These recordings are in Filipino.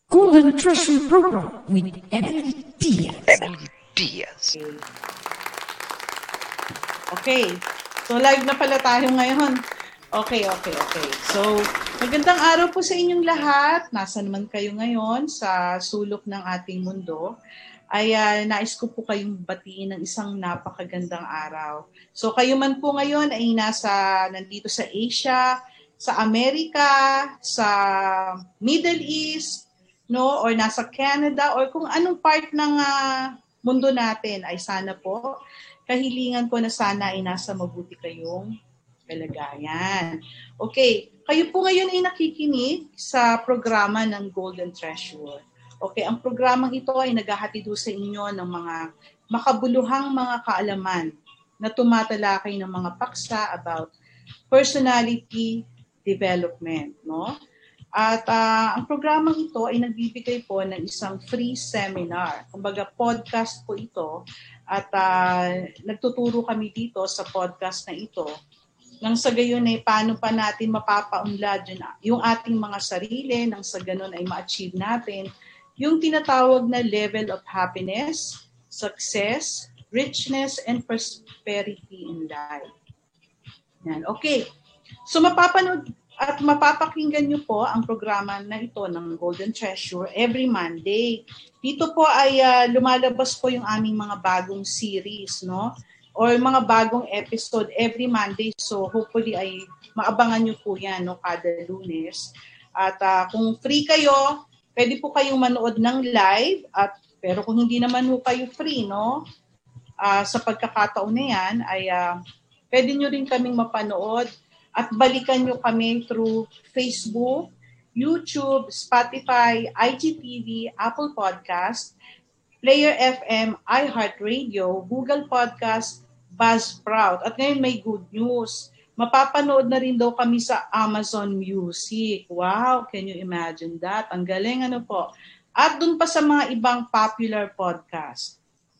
Golden Treasure Program with Emily Diaz. Okay. So, live na pala tayo ngayon. Okay. So, magandang araw po sa inyong lahat. Nasa naman kayo ngayon sa sulok ng ating mundo. Ay nais ko po kayong batiin ng isang napakagandang araw. So, kayo man po ngayon ay nandito sa Asia, sa Amerika, sa Middle East, no, or nasa Canada, or kung anong part ng mundo natin, ay sana po, kahilingan ko na sana ay nasa mabuti kayong kalagayan. Okay, kayo po ngayon ay nakikinig sa programa ng Golden Treasure. Okay, ang programang ito ay naghahatid sa inyo ng mga makabuluhang mga kaalaman na tumatalakay ng mga paksa about personality development, no? At ang programang ito ay nagbibigay po ng isang free seminar. Kumbaga podcast po ito at nagtuturo kami dito sa podcast na ito nang sa gayon ay paano pa natin mapapaunlad yung ating mga sarili nang sa ganon ay ma-achieve natin yung tinatawag na level of happiness, success, richness, and prosperity in life. Yan. Okay. So mapapanood at mapapakinggan nyo po ang programa na ito ng Golden Treasure every Monday. Dito po ay lumalabas po yung aming mga bagong series, no? Or mga bagong episode every Monday. So hopefully ay maabangan nyo po yan, no? Kada Lunes. At kung free kayo, pwede po kayong manood ng live. Pero kung hindi naman po kayo free, no? Sa pagkakataon na yan, ay pwede nyo rin kaming mapanood. At balikan nyo kami through Facebook, YouTube, Spotify, IGTV, Apple Podcast, Player FM, iHeartRadio, Google Podcast, Buzzsprout. At ngayon may good news. Mapapanood na rin daw kami sa Amazon Music. Wow, can you imagine that? Ang galing po. At dun pa sa mga ibang popular podcast.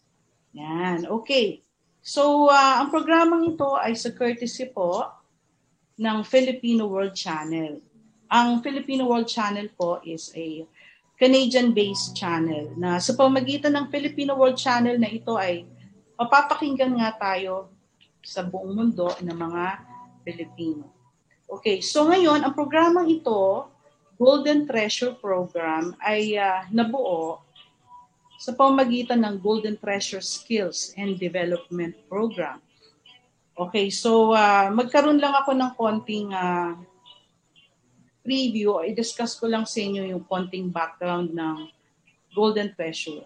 Yan, okay. So, ang programang ito ay sa courtesy po ng Filipino World Channel. Ang Filipino World Channel po is a Canadian-based channel na sa pamamagitan ng Filipino World Channel na ito ay mapapakinggan nga tayo sa buong mundo ng mga Pilipino. Okay, so ngayon, ang programang ito, Golden Treasure Program, ay nabuo sa pamamagitan ng Golden Treasure Skills and Development Program. Okay, so magkaroon lang ako ng konting preview. I-discuss ko lang sa inyo yung konting background ng Golden Treasure.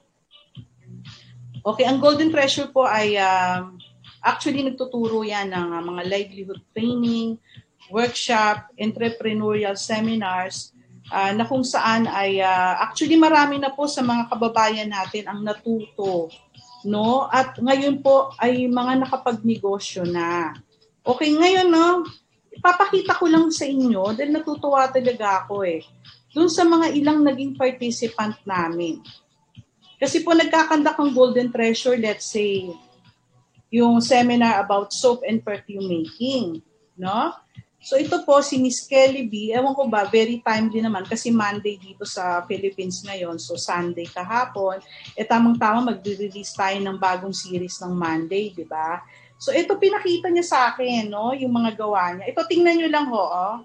Okay, ang Golden Treasure po ay actually nagtuturo yan ng mga livelihood training, workshop, entrepreneurial seminars, na kung saan ay actually marami na po sa mga kababayan natin ang natuto. No? At ngayon po ay mga nakapagnegosyo na. Okay, ngayon ipapakita ko lang sa inyo dahil natutuwa talaga ako doon sa mga ilang naging participant namin. Kasi po nagkakandak ang Golden Treasure, let's say, yung seminar about soap and perfume making. No? So ito po si Miss Kelly B, ewan ko ba, very timely naman kasi Monday dito sa Philippines ngayon, so Sunday kahapon, tamang-tama magre-release tayo ng bagong series ng Monday, di ba? So ito pinakita niya sa akin, no, yung mga gawa niya. Ito tingnan niyo lang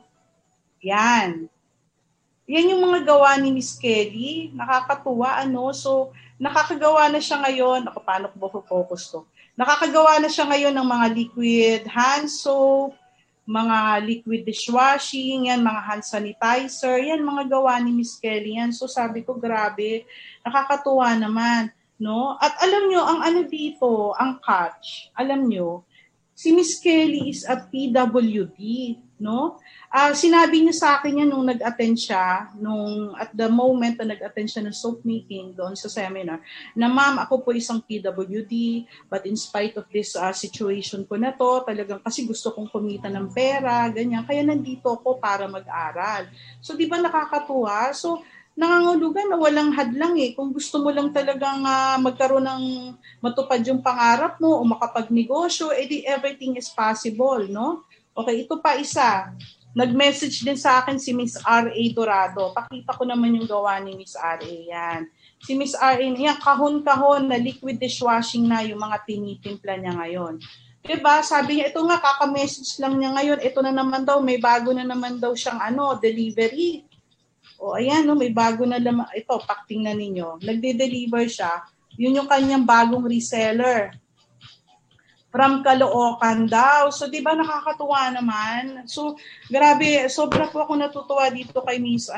Yan. Yan yung mga gawa ni Miss Kelly, nakakatuwa, So nakakagawa na siya ngayon, paano ko ba focus to? Nakakagawa na siya ngayon ng mga liquid hand soap, mga liquid dishwashing, yan, mga hand sanitizer, yan, mga gawa ni Miss Kelly yan. So sabi ko, grabe, nakakatuwa naman, no? At alam nyo, ang dito, ang catch, alam nyo, si Miss Kelly is a PWD, no? Sinabi niya sa akin yan nung nag-attend siya, at the moment na nag-attend siya ng soap making doon sa seminar, na ma'am, ako po isang PWD, but in spite of this situation ko na to, talagang kasi gusto kong kumita ng pera, ganyan, kaya nandito ako para mag-aral. So, di ba nakakatuwa? So, nangangulugan na walang hadlang Kung gusto mo lang talagang magkaroon ng matupad yung pangarap mo o makapagnegosyo, edi everything is possible, no? Okay, ito pa isa. nag-message din sa akin si Miss R.A. Dorado. Pakita ko naman yung gawa ni Miss R.A. Yan. Si Miss R.A. yan, kahon-kahon na liquid dishwashing na yung mga tinitimpla niya ngayon. Diba? Sabi niya, ito nga, kaka-message lang niya ngayon. Ito na naman daw, may bago na naman daw siyang delivery. O ayan, no, may bago na naman. Ito, paktingnan ninyo. Nagde-deliver siya. Yun yung kanyang bagong reseller. From Caloocan daw. So, di ba nakakatuwa naman? So, grabe, sobra po ako natutuwa dito kay Miss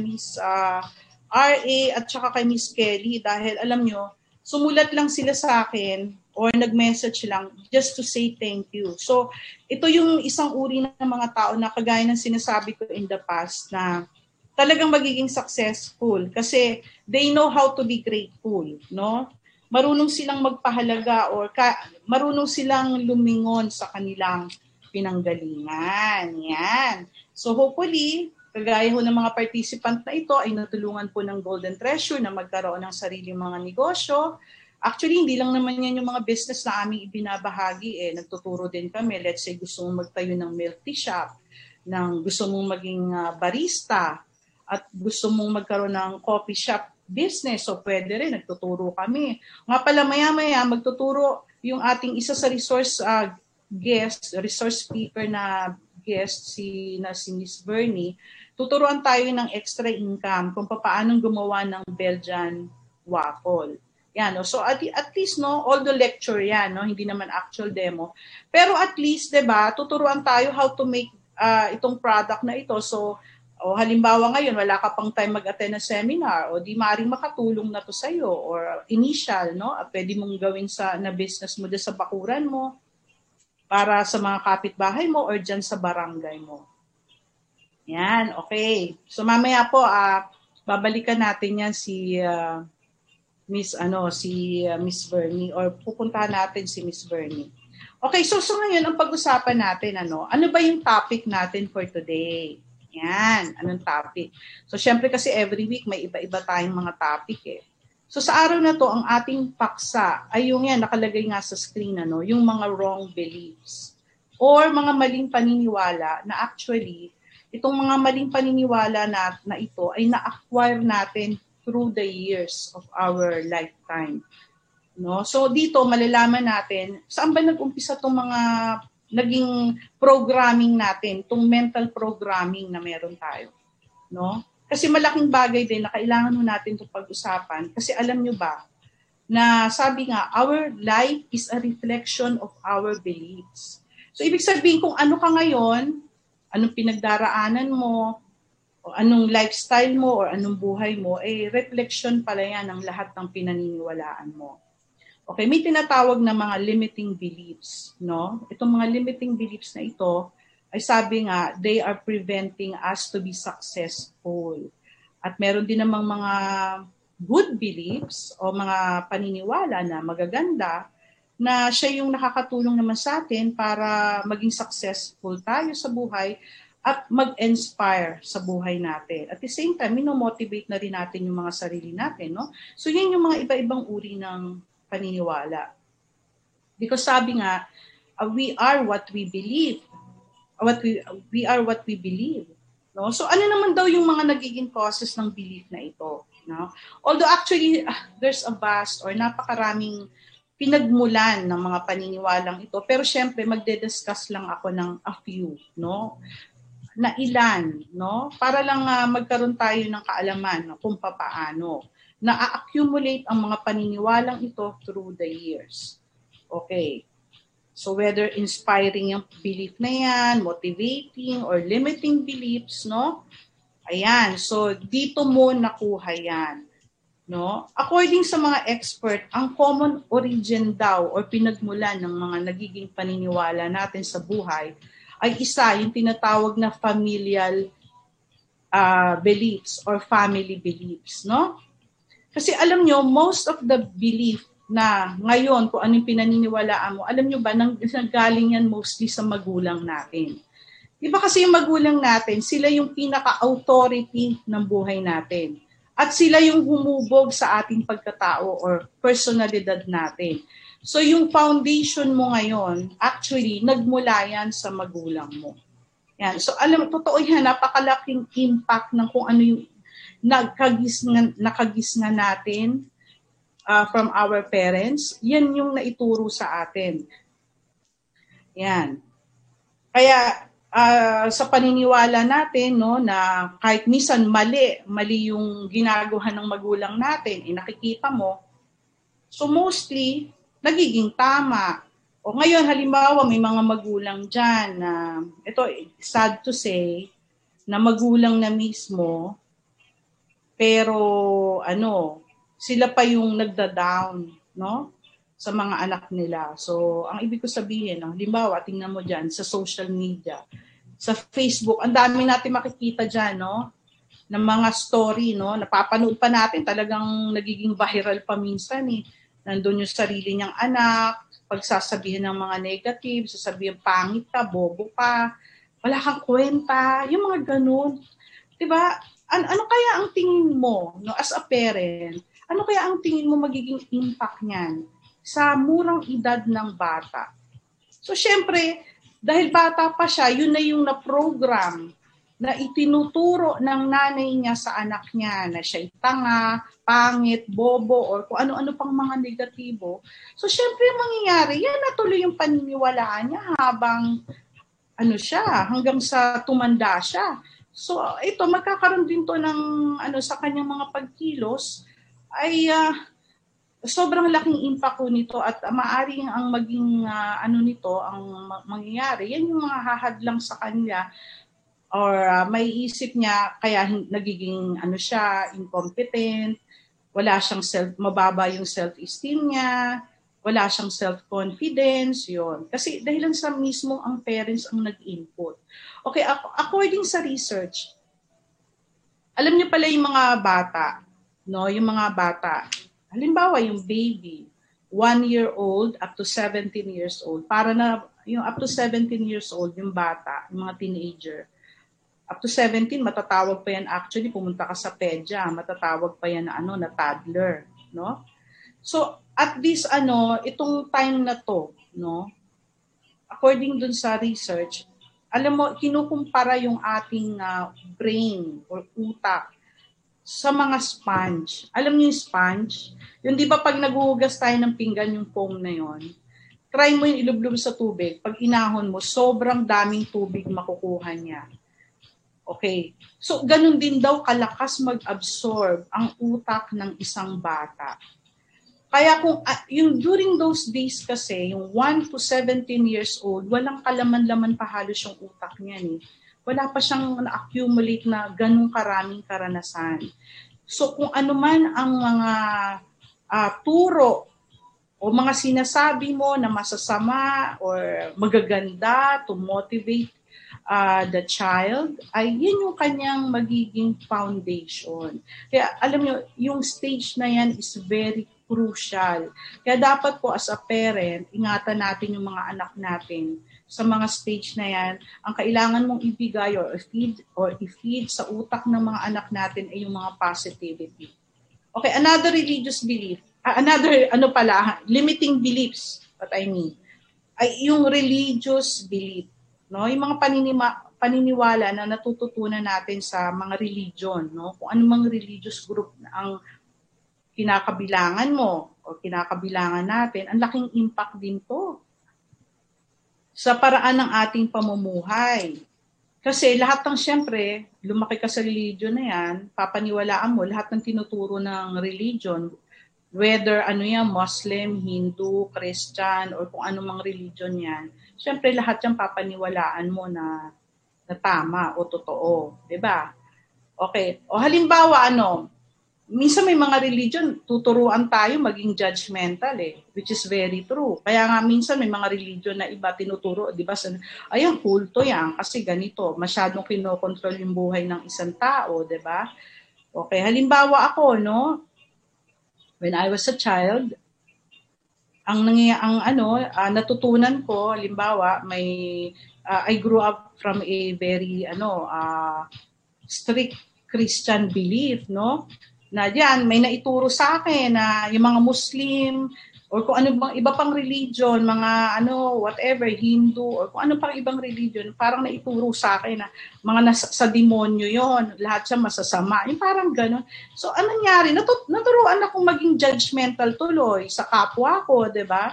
RA at saka kay Miss Kelly dahil alam nyo, sumulat lang sila sa akin or nag-message lang just to say thank you. So, ito yung isang uri ng mga tao na kagaya ng sinasabi ko in the past na talagang magiging successful kasi they know how to be grateful, no? Marunong silang magpahalaga or marunong silang lumingon sa kanilang pinanggalingan. Yan. So hopefully, kagaya ho ng mga participant na ito ay natulungan po ng Golden Treasure na magkaroon ng sariling mga negosyo. Actually, hindi lang naman yan yung mga business na aming ibinabahagi. Nagtuturo din kami. Let's say gusto mong magtayo ng milk tea shop, gusto mong maging barista, at gusto mong magkaroon ng coffee shop business, so pwede rin, nagtuturo kami. Nga pala maya-maya, magtuturo yung ating isa sa resource speaker na guest, si Miss Bernie. Tuturuan tayo ng extra income kung paano gumawa ng Belgian waffle. Yan, no? So at least, no, all the lecture yan, no? Hindi naman actual demo. Pero at least, 'di ba, tuturuan tayo how to make itong product na ito. So, halimbawa ngayon, wala ka pang time mag-attend ng seminar, o di maaaring makatulong na to sa'yo, or initial, no? Pwede mong gawin na business mo dyan sa bakuran mo, para sa mga kapitbahay mo, or dyan sa barangay mo. Yan, okay. So mamaya po, babalikan natin yan si Miss Bernie, or pupuntahan natin si Miss Bernie. Okay, so ngayon, ang pag-usapan natin, ano ba yung topic natin for today? Yan, anong topic? So, syempre kasi every week may iba-iba tayong mga topic . So, sa araw na to, ang ating paksa ay yung yan, nakalagay nga sa screen, yung mga wrong beliefs or mga maling paniniwala na actually, itong mga maling paniniwala na ito ay na-acquire natin through the years of our lifetime. No? So, dito, malalaman natin, saan ba nag-umpisa itong mga naging programming natin, itong mental programming na meron tayo. No? Kasi malaking bagay din na kailangan natin itong pag-usapan. Kasi alam nyo ba, na sabi nga, our life is a reflection of our beliefs. So ibig sabihin kung ano ka ngayon, anong pinagdaraanan mo, o anong lifestyle mo, or anong buhay mo, reflection pala yan ng lahat ng pinaniniwalaan mo. Okay, may tinatawag na mga limiting beliefs, no? Itong mga limiting beliefs na ito, ay sabi nga, they are preventing us to be successful. At meron din namang mga good beliefs o mga paniniwala na magaganda na siya yung nakakatulong naman sa atin para maging successful tayo sa buhay at mag-inspire sa buhay natin. At the same time, minomotivate na rin natin yung mga sarili natin, no? So, yan yung mga iba-ibang uri ng paniniwala. Because sabi nga, we are what we believe. We are what we believe. No? So ano naman daw yung mga nagiging causes ng belief na ito? No? Although actually, there's a vast or napakaraming pinagmulan ng mga paniniwalang ito. Pero syempre, magde-discuss lang ako ng a few. No? Na ilan. No? Para lang magkaroon tayo ng kaalaman kung papaano na-accumulate ang mga paniniwalang ito through the years. Okay. So whether inspiring yung belief na yan, motivating, or limiting beliefs, no? Ayan. So dito mo nakuha yan. No? According sa mga expert, ang common origin daw or pinagmulan ng mga nagiging paniniwala natin sa buhay ay isa, yung tinatawag na familial beliefs or family beliefs, no? Kasi alam nyo, most of the belief na ngayon, kung anong pinaniniwalaan mo, alam nyo ba, nanggaling yan mostly sa magulang natin. Di ba kasi yung magulang natin, sila yung pinaka-authority ng buhay natin. At sila yung humubog sa ating pagkatao or personalidad natin. So yung foundation mo ngayon, actually, nagmula yan sa magulang mo. Yan. So totoo yan, napakalaking impact ng kung ano yung nakagisnan natin from our parents. Yan yung naituro sa atin. Yan. Kaya sa paniniwala natin, no, na kahit minsan mali yung ginagawa ng magulang natin, nakikita mo, so mostly nagiging tama. O ngayon, halimbawa, may mga magulang dyan na, ito, sad to say, na magulang na mismo, pero sila pa yung nagda-down, no? Sa mga anak nila. So, ang ibig ko sabihin, halimbawa, tingnan mo dyan sa social media, sa Facebook, ang dami natin makikita dyan, no? Ng mga story, no? Napapanood pa natin, talagang nagiging viral pa minsan, eh. Nandun yung sarili niyang anak, pagsasabihin ng mga negative, sasabihin, pangit ka, bobo ka, wala kang kwenta, yung mga ganun. Diba? Ano kaya ang tingin mo, no, as a parent, ano kaya ang tingin mo magiging impact niyan sa murang edad ng bata? So, syempre, dahil bata pa siya, yun na yung na-program na itinuturo ng nanay niya sa anak niya na siya'y tanga, pangit, bobo, or kung ano-ano pang mga negatibo. So, syempre, mangyayari, yan natuloy yung paniniwalaan niya habang hanggang sa tumanda siya. So, ito, magkakaroon din to ng sa kanyang mga pagkilos ay sobrang laking impact nito at maaring ang maging nito, ang mangyayari, yan yung mga hahadlang sa kanya or may isip niya kaya nagiging siya, incompetent, wala siyang mababa yung self-esteem niya, wala siyang self-confidence, yun. Kasi dahil lang sa mismo ang parents ang nag-input. Okay, according sa research, alam niyo pala yung mga bata, no? Yung mga bata, halimbawa yung baby, 1-year-old up to 17 years old, para na yung up to 17 years old, yung bata, yung mga teenager, up to 17, matatawag pa yan actually, pumunta ka sa pedya, matatawag pa yan na toddler, no? So, at least itong time na to, no? According dun sa research, alam mo, kinukumpara yung ating brain or utak sa mga sponge. Alam niyo yung sponge? Yung di ba pag naghuhugas tayo ng pinggan yung foam na yon, try mo yung ilublob sa tubig. Pag inahon mo, sobrang daming tubig makukuha niya. Okay. So, ganun din daw kalakas mag-absorb ang utak ng isang bata. Kaya kung yung during those days kasi, yung 1 to 17 years old, walang kalaman-laman pa halos yung utak niya ni. Wala pa siyang na-accumulate na ganung karaming karanasan. So kung ano man ang mga turo o mga sinasabi mo na masasama or magaganda to motivate the child, ay yun yung kanyang magiging foundation. Kaya alam nyo, yung stage na yan is very crucial. Kaya dapat po as a parent, ingatan natin yung mga anak natin sa mga stage na yan. Ang kailangan mong ibigay or i-feed sa utak ng mga anak natin ay yung mga positivity. Okay, another religious belief, limiting beliefs, what I mean, ay yung religious belief. No, yung mga paniniwala na natututunan natin sa mga religion, no? Kung anong religious group ang kinakabilangan mo o kinakabilangan natin, ang laking impact din to sa paraan ng ating pamumuhay. Kasi lahat ng siyempre, lumaki ka sa religion na yan, papaniwalaan mo lahat ng tinuturo ng religion, whether Muslim, Hindu, Christian, or kung anumang religion yan, siyempre lahat yan papaniwalaan mo na tama o totoo. Diba? Okay. O halimbawa, minsan may mga religion, tuturuan tayo maging judgmental which is very true. Kaya nga minsan may mga religion na iba tinuturo, diba? Ayan, kulto yan, kasi ganito, masyadong kinokontrol yung buhay ng isang tao, diba? Okay, halimbawa ako, when I was a child, natutunan ko, halimbawa, I grew up from a very strict Christian belief, no? Na diyan may naituro sa akin na yung mga Muslim, or kung ano bang iba pang religion, mga whatever, Hindu, or kung ano pang ibang religion, parang naituro sa akin na mga sa demonyo yon, lahat siya masasama. Yung parang gano'n. So, anong nangyari? Naturuan akong maging judgmental tuloy sa kapwa ko, di ba?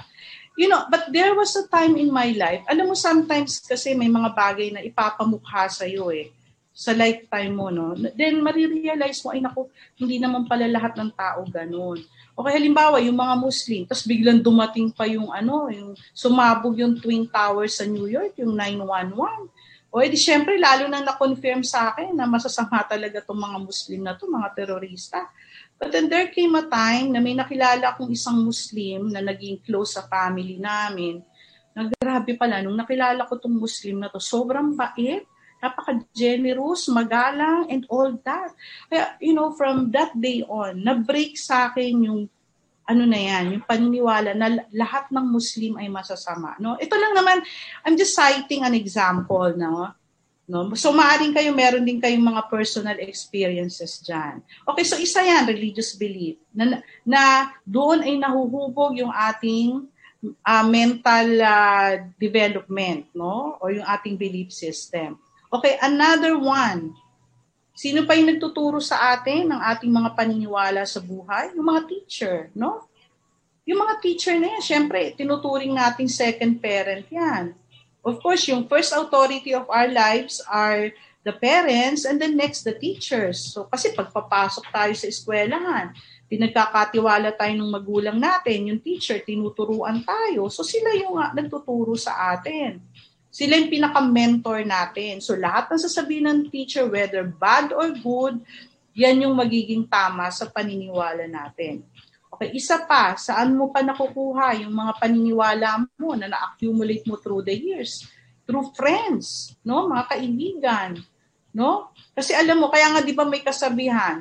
But there was a time in my life, alam mo, sometimes kasi may mga bagay na ipapamukha sa'yo sa lifetime mo, no? Then, marirealize mo, ay naku, hindi naman pala lahat ng tao ganun. Okay, halimbawa, yung mga Muslim, tapos biglang dumating pa yung yung sumabog yung Twin Towers sa New York, yung 9/11. O edi syempre, lalo na na-confirm sa akin na masasama talaga itong mga Muslim na to, mga terorista. But then there came a time na may nakilala akong isang Muslim na naging close sa family namin. Grabe pala, nung nakilala ko itong Muslim na to, sobrang bait, napaka-generous, magalang, and all that. Kaya, from that day on, na-break sa akin yung yung paniniwala na lahat ng Muslim ay masasama. No? Ito lang naman, I'm just citing an example, no? So maaaring meron din kayong mga personal experiences dyan. Okay, so isa yan, religious belief, na doon ay nahuhubog yung ating mental development, no? O yung ating belief system. Okay, another one. Sino pa yung nagtuturo sa atin ng ating mga paniniwala sa buhay? Yung mga teacher, no? Yung mga teacher na yan, syempre, tinuturing nating second parent yan. Of course, yung first authority of our lives are the parents and then next, the teachers. So, kasi pagpapasok tayo sa eskwelahan, pinagkakatiwala tayo ng magulang natin, yung teacher, tinuturuan tayo. So, sila yung nagtuturo sa atin. Sila yung pinaka-mentor natin. So, lahat ng sasabihin ng teacher, whether bad or good, yan yung magiging tama sa paniniwala natin. Okay, isa pa, saan mo pa nakukuha yung mga paniniwala mo na na-accumulate mo through the years? Through friends, no? Mga kaibigan, no? Kasi alam mo, kaya nga 'di ba may kasabihan,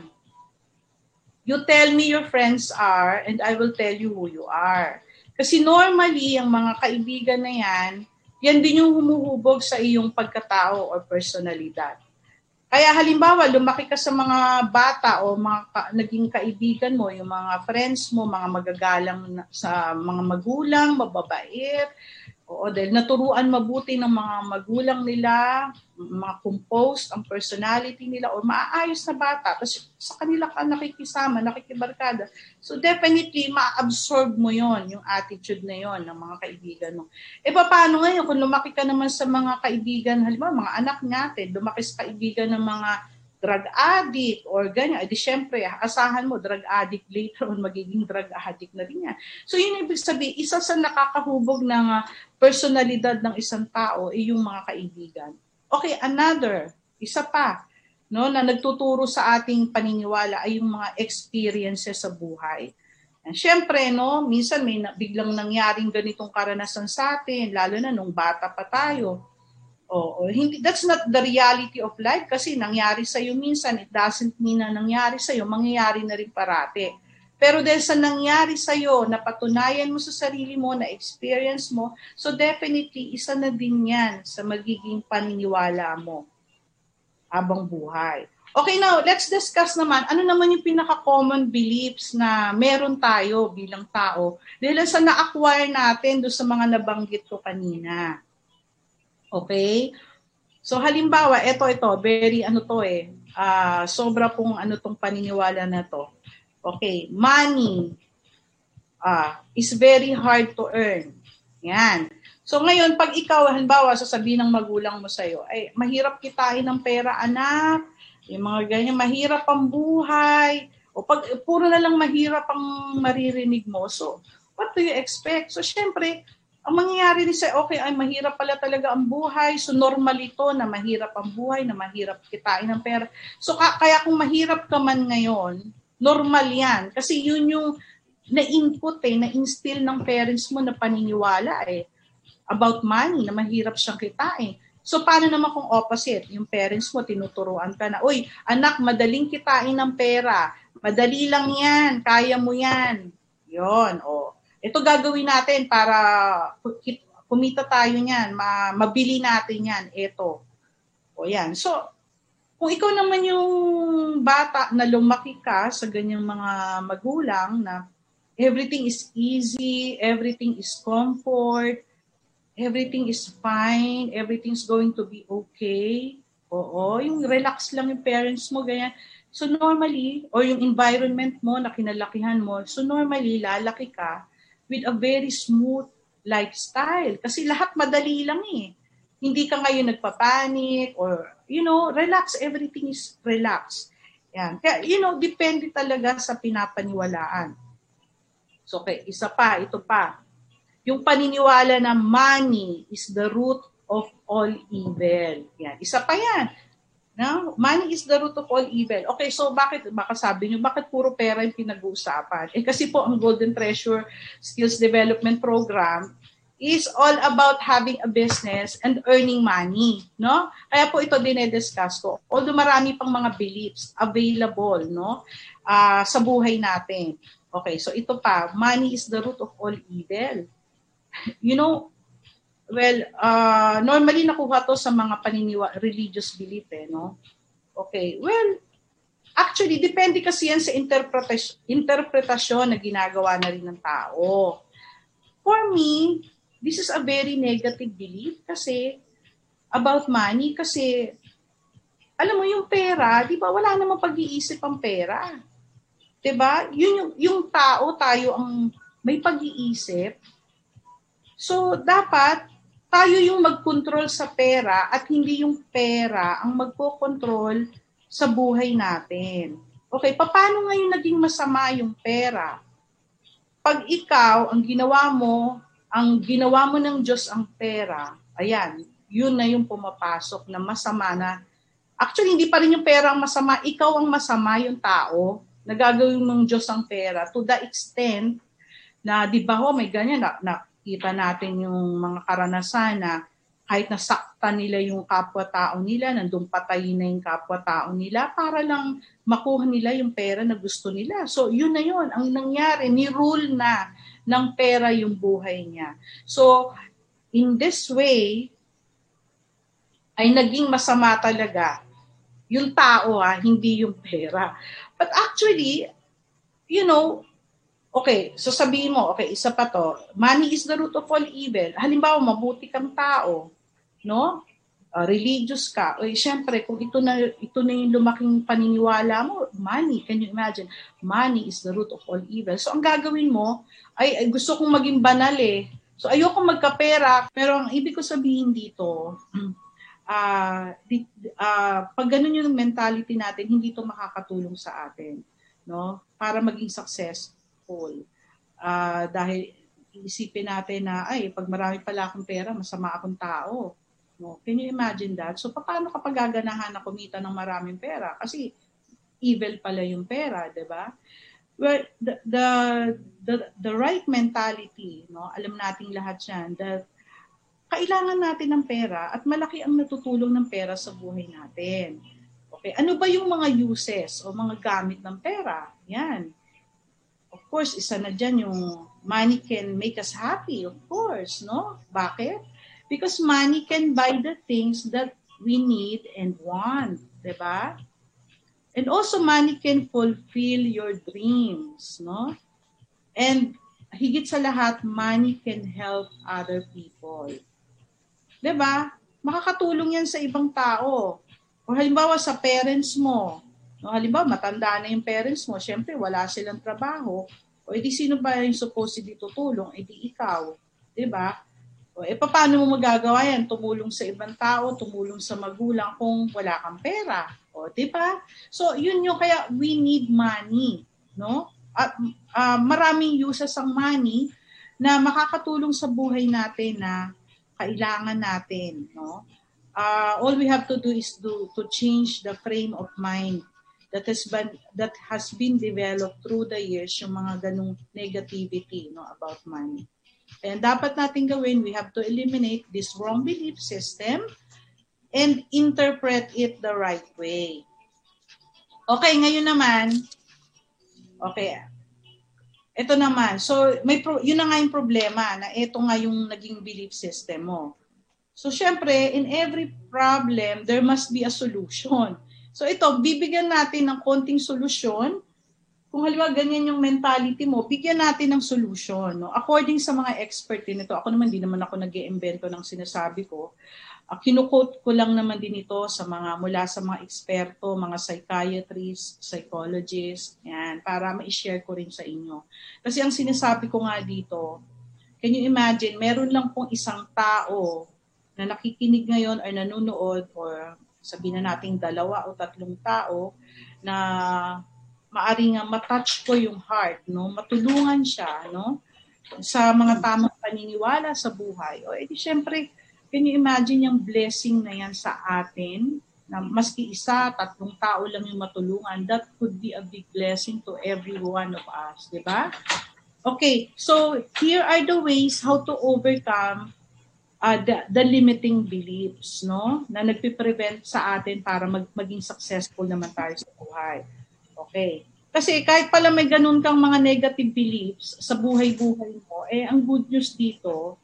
you tell me your friends are and I will tell you who you are. Kasi normally, ang mga kaibigan na yan din yung humuhubog sa iyong pagkatao or personalidad. Kaya halimbawa, lumaki ka sa mga bata o naging kaibigan mo, yung mga friends mo, mga magagalang sa mga magulang, mababait, dahil naturuan mabuti ng mga magulang nila, mga composed ang personality nila, o maaayos na bata, tapos sa kanila ka nakikisama, nakikibarkada. So definitely, ma-absorb mo yon, yung attitude na yon ng mga kaibigan mo. Paano ngayon kung lumaki ka naman sa mga kaibigan, halimbawa mga anak natin, lumaki sa kaibigan ng mga drug addict or ganyan, edi syempre, asahan mo, drug addict later on, magiging drug addict na rin yan. So yun ibig sabihin, isa sa nakakahubog ng personalidad ng isang tao ay yung mga kaibigan. Okay, another, isa pa, no, na nagtuturo sa ating paniniwala ay yung mga experiences sa buhay. And syempre, no, minsan may biglang nangyaring ganitong karanasan sa atin, lalo na nung bata pa tayo. Hindi, that's not the reality of life kasi nangyari sa'yo minsan, it doesn't mean na nangyari sa'yo, mangyayari na rin parati. Pero dahil sa nangyari sa'yo, napatunayan mo sa sarili mo, na experience mo, so definitely, isa na din yan sa magiging paniniwala mo habang buhay. Okay, now, let's discuss naman, ano naman yung pinaka-common beliefs na meron tayo bilang tao dahil sa na-acquire natin doon sa mga nabanggit ko kanina. Okay? So halimbawa, ito, very sobra pong tong paniniwala na to. Okay, money is very hard to earn. Yan. So ngayon, pag ikaw, halimbawa, sasabihin ng magulang mo sa'yo, ay, mahirap kitain ng pera, anak, yung mga ganyan, mahirap ang buhay, o pag puro na lang mahirap ang maririnig mo, so what do you expect? So syempre, ang mangyayari rin sa okay, ay mahirap pala talaga ang buhay. So normal ito na mahirap ang buhay, na mahirap kitain ng pera. So kaya kung mahirap ka man ngayon, normal yan. Kasi yun yung na-input na-instill ng parents mo na paniniwala about money, na mahirap siyang kitain. So paano naman kung opposite? Yung parents mo, tinuturuan ka na, uy, anak, madaling kitain ng pera. Madali lang yan, kaya mo yan. Yun, ito gagawin natin para kumita tayo niyan, mabili natin yan, ito. Yan. So, kung ikaw naman yung bata na lumaki ka sa ganyang mga magulang na everything is easy, everything is comfort, everything is fine, everything's going to be okay. Oo, yung relax lang yung parents mo, ganyan. So normally, or yung environment mo na kinalakihan mo, so normally, lalaki ka with a very smooth lifestyle. Kasi lahat madali lang eh. Hindi ka ngayon nagpapanik or, relax, everything is relax. Yan. Kaya, depende talaga sa pinapaniwalaan. So, okay, isa pa, ito pa. Yung paniniwala na money is the root of all evil. Yan. Isa pa yan. No? Money is the root of all evil. Okay, so baka sabi nyo, bakit puro pera yung pinag-uusapan? Kasi po ang Golden Treasure Skills Development Program is all about having a business and earning money, no? Kaya po ito dinediscuss ko. Although marami pang mga beliefs available, no? Sa buhay natin. Okay, so ito pa, money is the root of all evil. Normally nakuha to sa mga religious belief, no? Okay, well, actually, depende kasi yan sa interpretasyon na ginagawa na rin ng tao. For me, this is a very negative belief kasi about money kasi alam mo yung pera, 'di ba? Wala namang pag-iisip ang pera. 'Di ba? Yung tao, tayo ang may pag-iisip. So dapat tayo yung mag-control sa pera at hindi yung pera ang magko-control sa buhay natin. Okay, paano ngayon naging masama yung pera? Pag ikaw, ang ginawa mo ng Diyos ang pera, ayan, yun na yung pumapasok na masama na. Actually, hindi pa rin yung pera ang masama, ikaw ang masama, yung tao, nagagawin ng Diyos ang pera to the extent na, di ba may ganyan, nakita natin yung mga karanasan na kahit nasaktan nila yung kapwa-tao nila, nandun patayin na yung kapwa-tao nila para lang makuha nila yung pera na gusto nila. So, yun na yun. Ang nangyari, ni-rule na ng pera yung buhay niya. So, in this way, ay naging masama talaga yung tao, hindi yung pera. But actually, okay, so sabihin mo, okay, isa pa to, money is the root of all evil. Halimbawa, mabuti kang tao, no? Religious ka. O syempre, kung ito na yung lumaking paniniwala mo, money, can you imagine? Money is the root of all evil. So ang gagawin mo, ay gusto kong maging banal eh. So ayoko magkapera, pero ang ibig ko sabihin dito, pag ganun yung mentality natin, hindi ito makakatulong sa atin, no? Para maging successful. Dahil iisipin natin na, pag marami pala akong pera, masama akong tao. No? Can you imagine that? So, paano kapag gaganahan na kumita ng maraming pera? Kasi evil pala yung pera, di ba? Well, the right mentality, no? Alam nating lahat yan, that kailangan natin ng pera at malaki ang natutulong ng pera sa buhay natin. Okay, ano ba yung mga uses o mga gamit ng pera? Yan. Of course, isa na dyan yung money can make us happy, of course, no? Bakit? Because money can buy the things that we need and want, diba? And also money can fulfill your dreams, no? And higit sa lahat, money can help other people. Diba? Makakatulong yan sa ibang tao. O halimbawa sa parents mo, no? Halimbawa matanda na yung parents mo, syempre wala silang trabaho, o edi sino ba yung supposedly tutulong? Edi ikaw, diba? O paano mo magagawa yan? Tumulong sa ibang tao, tumulong sa magulang kung wala kang pera. O, diba? So, yun yung kaya we need money, no? At maraming uses ang money na makakatulong sa buhay natin na kailangan natin, no? All we have to do is to change the frame of mind that has been developed through the years, yung mga ganung negativity, no, about money. And dapat natin gawin, we have to eliminate this wrong belief system and interpret it the right way. Okay, ngayon naman, okay, ito naman. So, yun na nga yung problema na ito nga yung naging belief system mo. So, syempre, in every problem, there must be a solution. So, ito, bibigyan natin ng konting solusyon kung halimbawa ganyan yung mentality mo, bigyan natin ng solution. No? According sa mga expert din ito, ako naman, di naman ako nag-iimbento ng sinasabi ko. Kinukote ko lang naman din ito mula sa mga eksperto, mga psychiatrists, psychologists, yan, para ma-share ko rin sa inyo. Kasi ang sinasabi ko nga dito, can you imagine, meron lang pong isang tao na nakikinig ngayon or nanonood or sabihin na nating 2 o 3 tao na maaring matouch ko yung heart, no? Matulungan siya, no? Sa mga tamang paniniwala sa buhay. O edi syempre, can you imagine yung blessing na yan sa atin? Na maski 1, 3 tao lang yung matulungan, that could be a big blessing to every one of us, di ba? Okay, so here are the ways how to overcome the limiting beliefs, no? Na nagpiprevent sa atin para maging successful naman tayo sa buhay. Okay. Kasi kahit pala may ganun kang mga negative beliefs sa buhay-buhay mo, ang good news dito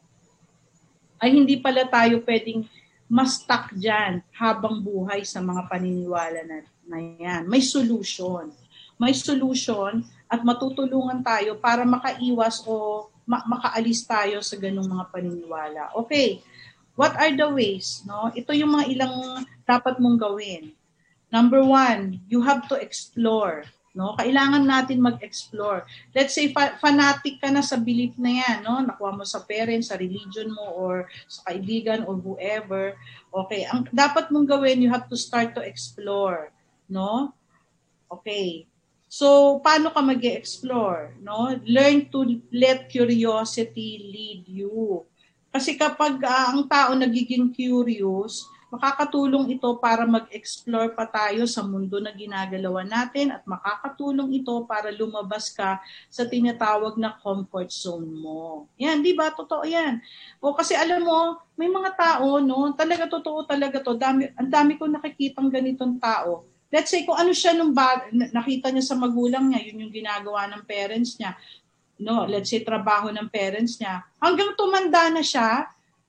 ay hindi pala tayo pwedeng ma-stuck dyan habang buhay sa mga paniniwala na yan. May solution. May solution at matutulungan tayo para makaiwas o makaalis tayo sa ganung mga paniniwala. Okay, what are the ways? No? Ito yung mga ilang dapat mong gawin. Number 1, you have to explore. No? Kailangan natin mag-explore. Let's say fanatic ka na sa belief na yan, no? Nakuha mo sa parents, sa religion mo, or sa kaibigan, or whoever. Okay, ang dapat mong gawin, you have to start to explore. No? Okay. So, paano ka mag-explore? No? Learn to let curiosity lead you. Kasi kapag ang tao nagiging curious, makakatulong ito para mag-explore pa tayo sa mundo na ginagalawan natin at makakatulong ito para lumabas ka sa tinatawag na comfort zone mo. Yan, di ba? Totoo yan. O kasi alam mo, may mga tao, no, talaga totoo talaga to. Ang dami ko nakikitang ganitong tao. Let's say kung ano siya nung nakita niya sa magulang niya, yun yung ginagawa ng parents niya. No, let's say trabaho ng parents niya. Hanggang tumanda na siya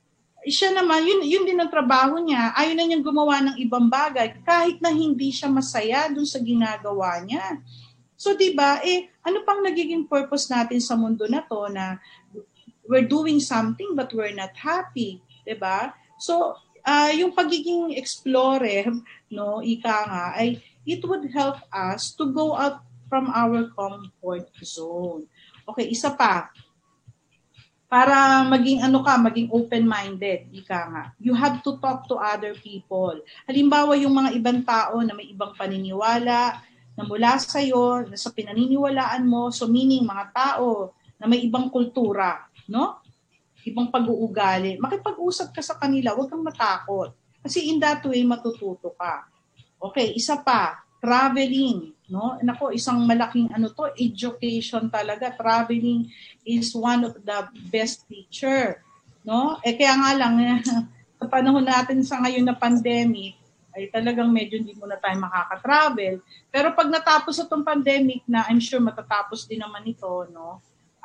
naman, yun din ang trabaho niya. Ayaw na niyang gumawa ng ibang bagay kahit na hindi siya masaya dun sa ginagawa niya. So, di ba, ano pang nagiging purpose natin sa mundo na to na we're doing something but we're not happy, di ba? So, yung pagiging explorer, no, ika nga, it would help us to go out from our comfort zone. Okay, isa pa. Para maging maging open-minded, ika nga. You have to talk to other people. Halimbawa, yung mga ibang tao na may ibang paniniwala, na mula sa'yo, na sa pinaniniwalaan mo, so meaning mga tao na may ibang kultura, no? Ibang pag-uugali. Makipag-usap ka sa kanila, huwag kang matakot. Kasi in that way, matututo ka. Okay, isa pa, traveling. No? Nako, isang malaking education talaga. Traveling is one of the best teacher. No? Kaya nga lang, sa panahon natin sa ngayon na pandemic, ay talagang medyo hindi muna tayo makaka-travel. Pero pag natapos itong pandemic na, I'm sure matatapos din naman ito, no?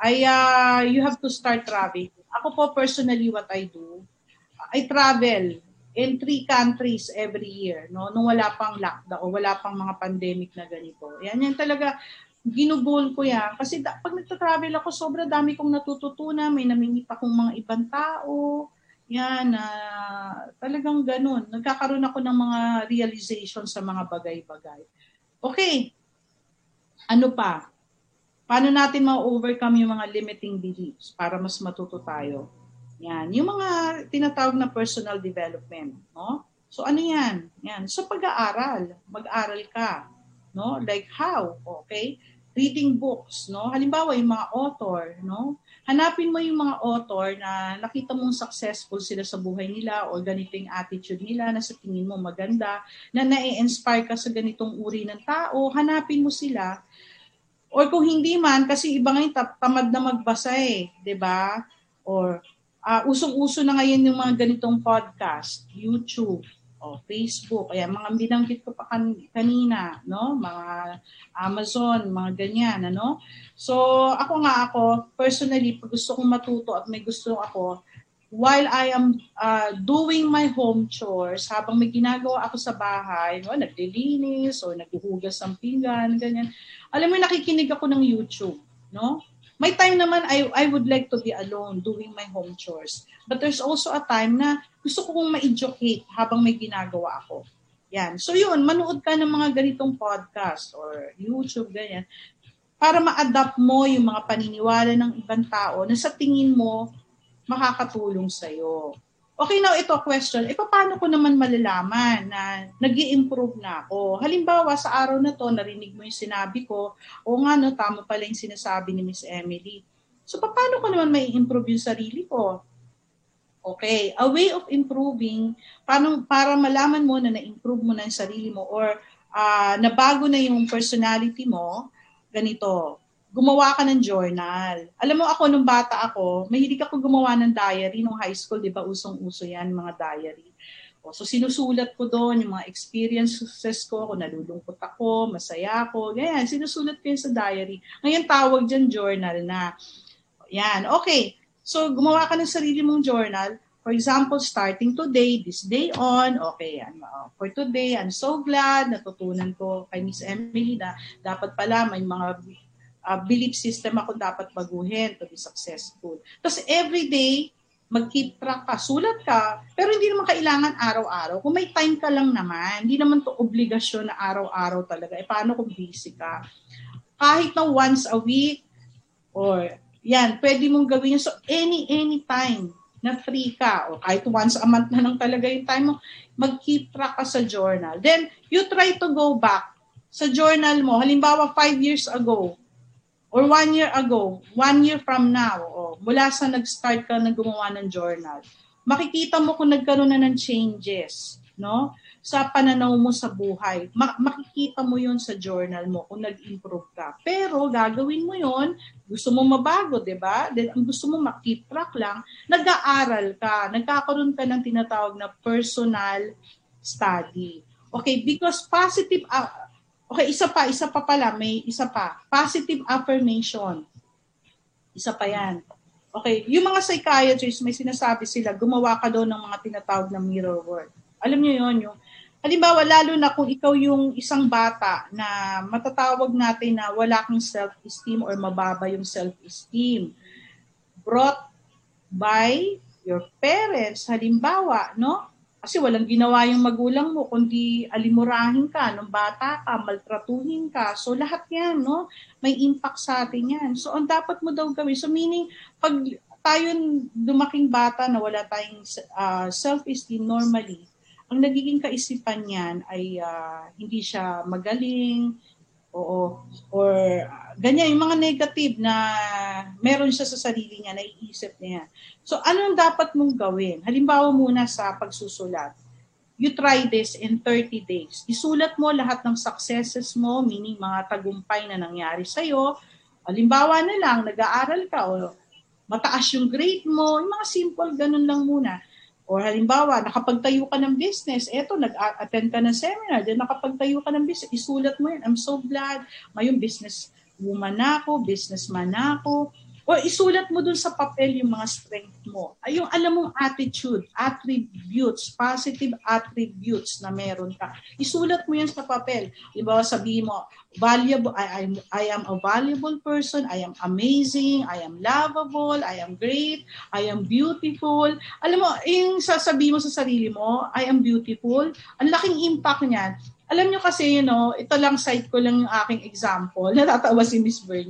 You have to start traveling. Ako po personally, what I do, I travel in 3 countries every year, no? Nung wala pang lockdown o wala pang mga pandemic na ganito. Yan talaga, ginugol ko yan. Kasi pag nagta-travel ako, sobra dami kong natututunan. May namimit akong mga ibang tao. Yan, talagang ganun. Nagkakaroon ako ng mga realization sa mga bagay-bagay. Okay. Ano pa? Paano natin ma-overcome yung mga limiting beliefs para mas matuto tayo? Yan, yung mga tinatawag na personal development, no? So ano yan? Yan, so pag-aaral, mag-aral ka, no? Like how? Okay? Reading books, no? Halimbawa yung mga author, no? Hanapin mo yung mga author na nakita mong successful sila sa buhay nila o ganito yung attitude nila na sa tingin mo maganda, na na-inspire ka sa ganitong uri ng tao, hanapin mo sila. Or kung hindi man, kasi iba ngayon tamad na magbasa 'di ba? Or usong-uso na ngayon yung mga ganitong podcast, YouTube, Facebook, kaya mga binanggit ko pa kanina, no? Mga Amazon, mga ganyan, ano? So, ako personally, pag gusto kong matuto at may gusto ako, while I am doing my home chores, habang may ginagawa ako sa bahay, no, naglilinis o naghuhugas ng pinggan, ganyan. Alam mo, nakikinig ako ng YouTube, no? May time naman I would like to be alone doing my home chores. But there's also a time na gusto kong ma-educate habang may ginagawa ako. Yan. So yun, manood ka ng mga ganitong podcast or YouTube, ganyan, para ma-adapt mo yung mga paniniwala ng ibang tao na sa tingin mo makakatulong sa'yo. Okay, now ito question. Paano ko naman malalaman na nag-i-improve na ako? Halimbawa, sa araw na to, narinig mo yung sinabi ko, o nga, no, tama pala yung sinasabi ni Miss Emily. So, paano ko naman may improve yung sarili ko? Okay, a way of improving, para malaman mo na na-improve mo na yung sarili mo or nabago na yung personality mo, ganito, gumawa ka ng journal. Alam mo ako, nung bata ako, mahilig ako gumawa ng diary nung high school, di ba, usong-uso yan, mga diary. So sinusulat ko doon yung mga experiences ko, kung nalulungkot ako, masaya ako, ganyan, sinusulat ko yun sa diary. Ngayon tawag dyan journal na. Yan, okay. So gumawa ka ng sarili mong journal. For example, starting today, this day on, okay, for today, I'm so glad, natutunan ko kay Miss Emily na dapat pala may mga belief system ako dapat baguhin to be successful. Tapos everyday, mag-keep track ka, sulat ka, pero hindi naman kailangan araw-araw. Kung may time ka lang naman, hindi naman to obligasyon na araw-araw talaga. Paano kung busy ka? Kahit na once a week, or yan, pwede mong gawin yun. So any time na free ka, o kahit once a month na lang talaga yung time mo, mag-keep track ka sa journal. Then, you try to go back sa journal mo. Halimbawa, 5 years ago, or 1 year ago, 1 year from now, mula sa nag-start ka na gumawa ng journal, makikita mo kung nagkaroon na ng changes, no? Sa pananaw mo sa buhay. Makikita mo yun sa journal mo kung nag-improve ka. Pero gagawin mo yun, gusto mo mabago, di ba? Then ang gusto mo mag-keep track lang, nag-aaral ka, nagkakaroon ka ng tinatawag na personal study. Okay, because positive okay, isa pa pala, may isa pa. Positive affirmation. Isa pa yan. Okay, yung mga psychiatrists, may sinasabi sila, gumawa ka doon ng mga tinatawag na mirror work. Alam niyo yun, halimbawa, lalo na kung ikaw yung isang bata na matatawag natin na wala kang self-esteem or mababa yung self-esteem, brought by your parents, halimbawa, no? Kasi walang ginawa yung magulang mo, kundi alimurahin ka, nung bata ka, maltratuhin ka. So lahat yan, no? May impact sa atin yan. So ang dapat mo daw gawin. So meaning, pag tayo dumaking bata na wala tayong self-esteem normally, ang nagiging kaisipan niyan ay hindi siya magaling, or ganyan, yung mga negative na meron siya sa sarili niya, naiisip niya. So, anong dapat mong gawin? Halimbawa muna sa pagsusulat. You try this in 30 days. Isulat mo lahat ng successes mo, meaning mga tagumpay na nangyari sa'yo. Halimbawa na lang, nag-aaral ka, o mataas yung grade mo, yung mga simple, ganun lang muna. Or halimbawa, nakapagtayo ka ng business, eto, nag-attend ka ng seminar, then nakapagtayo ka ng business, isulat mo yun, I'm so glad, ngayon business woman ako, businessman ako, o isulat mo dun sa papel yung mga strength mo. Ay, yung alam mong attitude, attributes, positive attributes na meron ka. Isulat mo yan sa papel. Halimbawa, sabihin mo, valuable, I am a valuable person, I am amazing, I am lovable, I am great, I am beautiful. Alam mo, yung sasabihin mo sa sarili mo, I am beautiful, ang laking impact niyan. Alam nyo kasi, ito lang, cite ko lang yung aking example. Natatawa si Miss Bernie.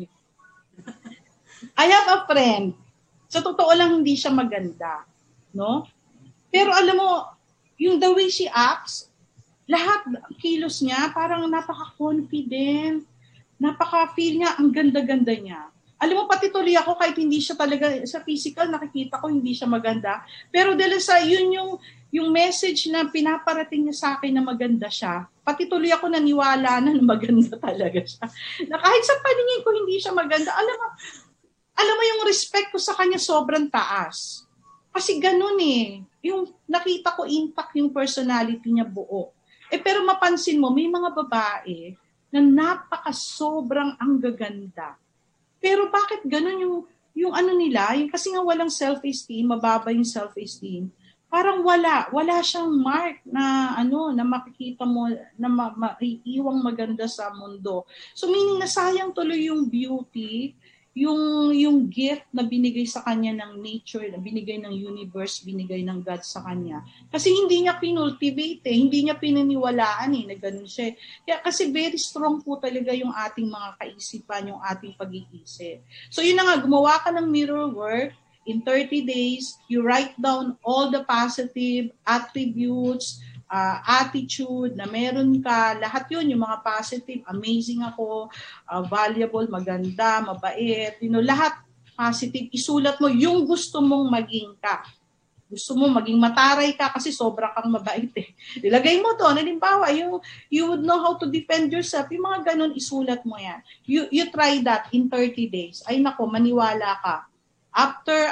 I have a friend. Sa totoo lang, hindi siya maganda. No? Pero alam mo, yung the way she acts, lahat, kilos niya, parang napaka-confident. Napaka-feel niya, ang ganda-ganda niya. Alam mo, pati tuloy ako, kahit hindi siya talaga, sa physical, nakikita ko, hindi siya maganda. Pero dahil sa, yun yung message na pinaparating niya sa akin na maganda siya, pati tuloy ako naniwala na maganda talaga siya. Na kahit sa paningin ko, hindi siya maganda. Alam mo yung respect ko sa kanya sobrang taas. Kasi ganun yung nakita ko intact yung personality niya buo. Pero mapansin mo, may mga babae na napaka-sobrang ang gaganda. Pero bakit ganun yung ano nila, yung kasi nga walang self-esteem, mababa yung self-esteem, parang wala siyang mark na ano na makikita mo na maiiwang maganda sa mundo. So meaning na sayang tuloy yung beauty, yung gift na binigay sa kanya ng nature, na binigay ng universe, binigay ng God sa kanya. Kasi hindi niya pinultivate, hindi niya pinaniwalaan na ganun siya. Kaya kasi very strong po talaga yung ating mga kaisipan, yung ating pag-iisip. So yun na nga, gumawa ka ng mirror work. In 30 days, you write down all the positive attributes, attitude na meron ka, lahat yun, yung mga positive, amazing ako, valuable, maganda, mabait, lahat positive, isulat mo yung gusto mong maging ka. Gusto mo maging mataray ka kasi sobra kang mabait eh. Ilagay mo to, halimbawa, you would know how to defend yourself, yung mga ganun, isulat mo yan. You try that in 30 days. Ay nako, maniwala ka. After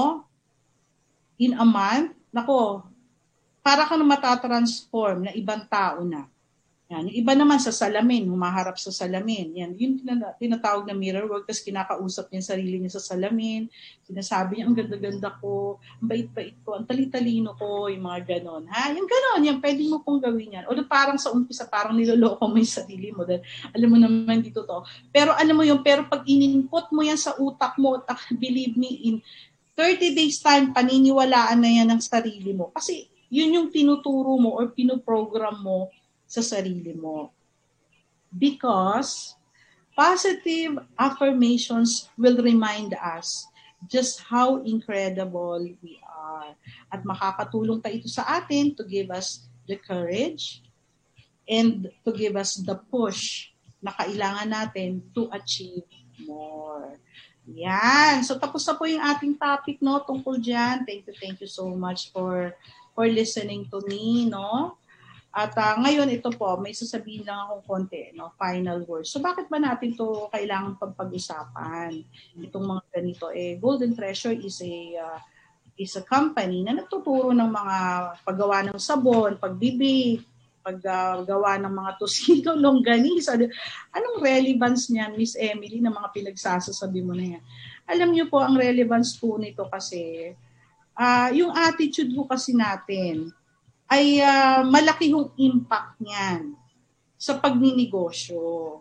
in a month, nako, para ka na matatransform na ibang tao na. Yan. Yung iba naman sa salamin, humaharap sa salamin. Yan. Yung tinatawag na mirror work, tapos kinakausap niya sarili niya sa salamin. Sinasabi niya, ang ganda-ganda ko, ang bait-bait ko, ang tali-talino ko, yung mga ganon. Ha? Yung ganon, yan, pwede mo pong gawin yan. O parang sa umpisa, parang niloloko mo yung sarili mo. Dahil alam mo naman dito to. Pero alam mo yung, pero pag in-input mo yan sa utak mo, believe me, in 30 days time, paniniwalaan na yan ng sarili mo. Kasi yun yung tinuturo mo or pinoprogram mo sa sarili mo. Because positive affirmations will remind us just how incredible we are. At makakatulong pa ito sa atin to give us the courage and to give us the push na kailangan natin to achieve more. Yan. So tapos na po yung ating topic tungkol dyan. Thank you so much for listening to me, At ngayon ito po, may sasabihin lang akong konti, final words. So bakit ba natin to kailangan pag-usapan? Itong mga ganito Golden Treasure is a company na nagtuturo ng mga paggawa ng sabon, pagbibig, paggawa ng mga tosino, longganisa. Anong relevance niyan, Miss Emily, na mga pinagsasasabi mo na yan? Alam niyo po, ang relevance po nito kasi, yung attitude po kasi natin, ay malaki yung impact niyan sa pagninegosyo.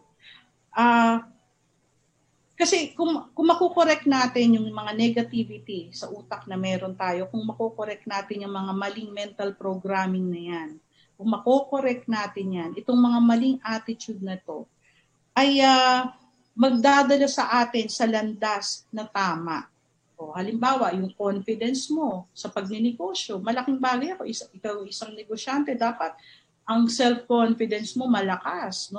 Kasi kung makukorek natin yung mga negativity sa utak na meron tayo, kung makukorek natin yung mga maling mental programming na yan, kung makukorek natin yan, itong mga maling attitude na to, ay magdadala sa atin sa landas na tama. Halimbawa, yung confidence mo sa pagninegosyo, malaking bagay ako. Ikaw isang negosyante, dapat ang self-confidence mo malakas,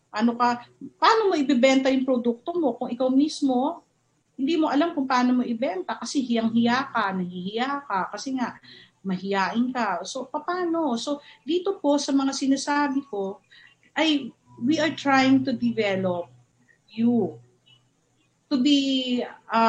Paano mo ibebenta yung produkto mo kung ikaw mismo hindi mo alam kung paano mo ibenta kasi hiyang-hiya ka, nahihiya ka, kasi nga mahiyain ka. So, paano? So, dito po sa mga sinasabi ko, we are trying to develop you to be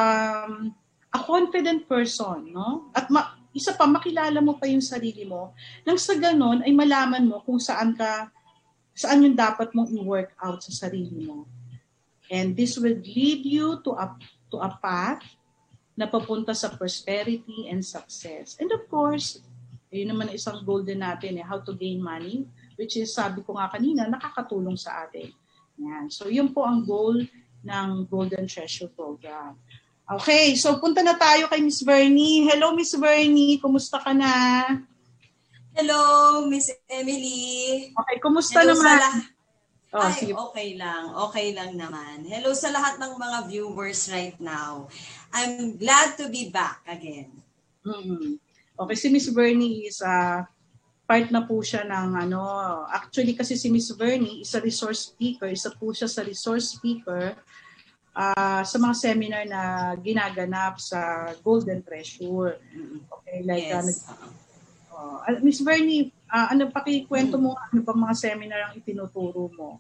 a confident person, At isa pa, makilala mo pa yung sarili mo. Nang sa ganon, ay malaman mo kung saan yung dapat mong i-work out sa sarili mo. And this will lead you to a path na papunta sa prosperity and success. And of course, yun naman isang goal din natin, how to gain money, which is, sabi ko nga kanina, nakakatulong sa atin. Yan. So, yun po ang goal ng Golden Treasure Program. Okay, so punta na tayo kay Miss Bernie. Hello, Miss Bernie. Kumusta ka na? Hello, Miss Emily. Okay, kumusta naman? Sige. Okay lang naman. Hello sa lahat ng mga viewers right now. I'm glad to be back again. Mm-hmm. Okay, si Miss Bernie is part na po siya ng actually kasi si Miss Bernie is a resource speaker. Isa po siya sa resource speaker sa mga seminar na ginaganap sa Golden Treasure. Okay, like yes. Miss Bernie, pakikwento mo ano ba mga seminar ang itinuturo mo?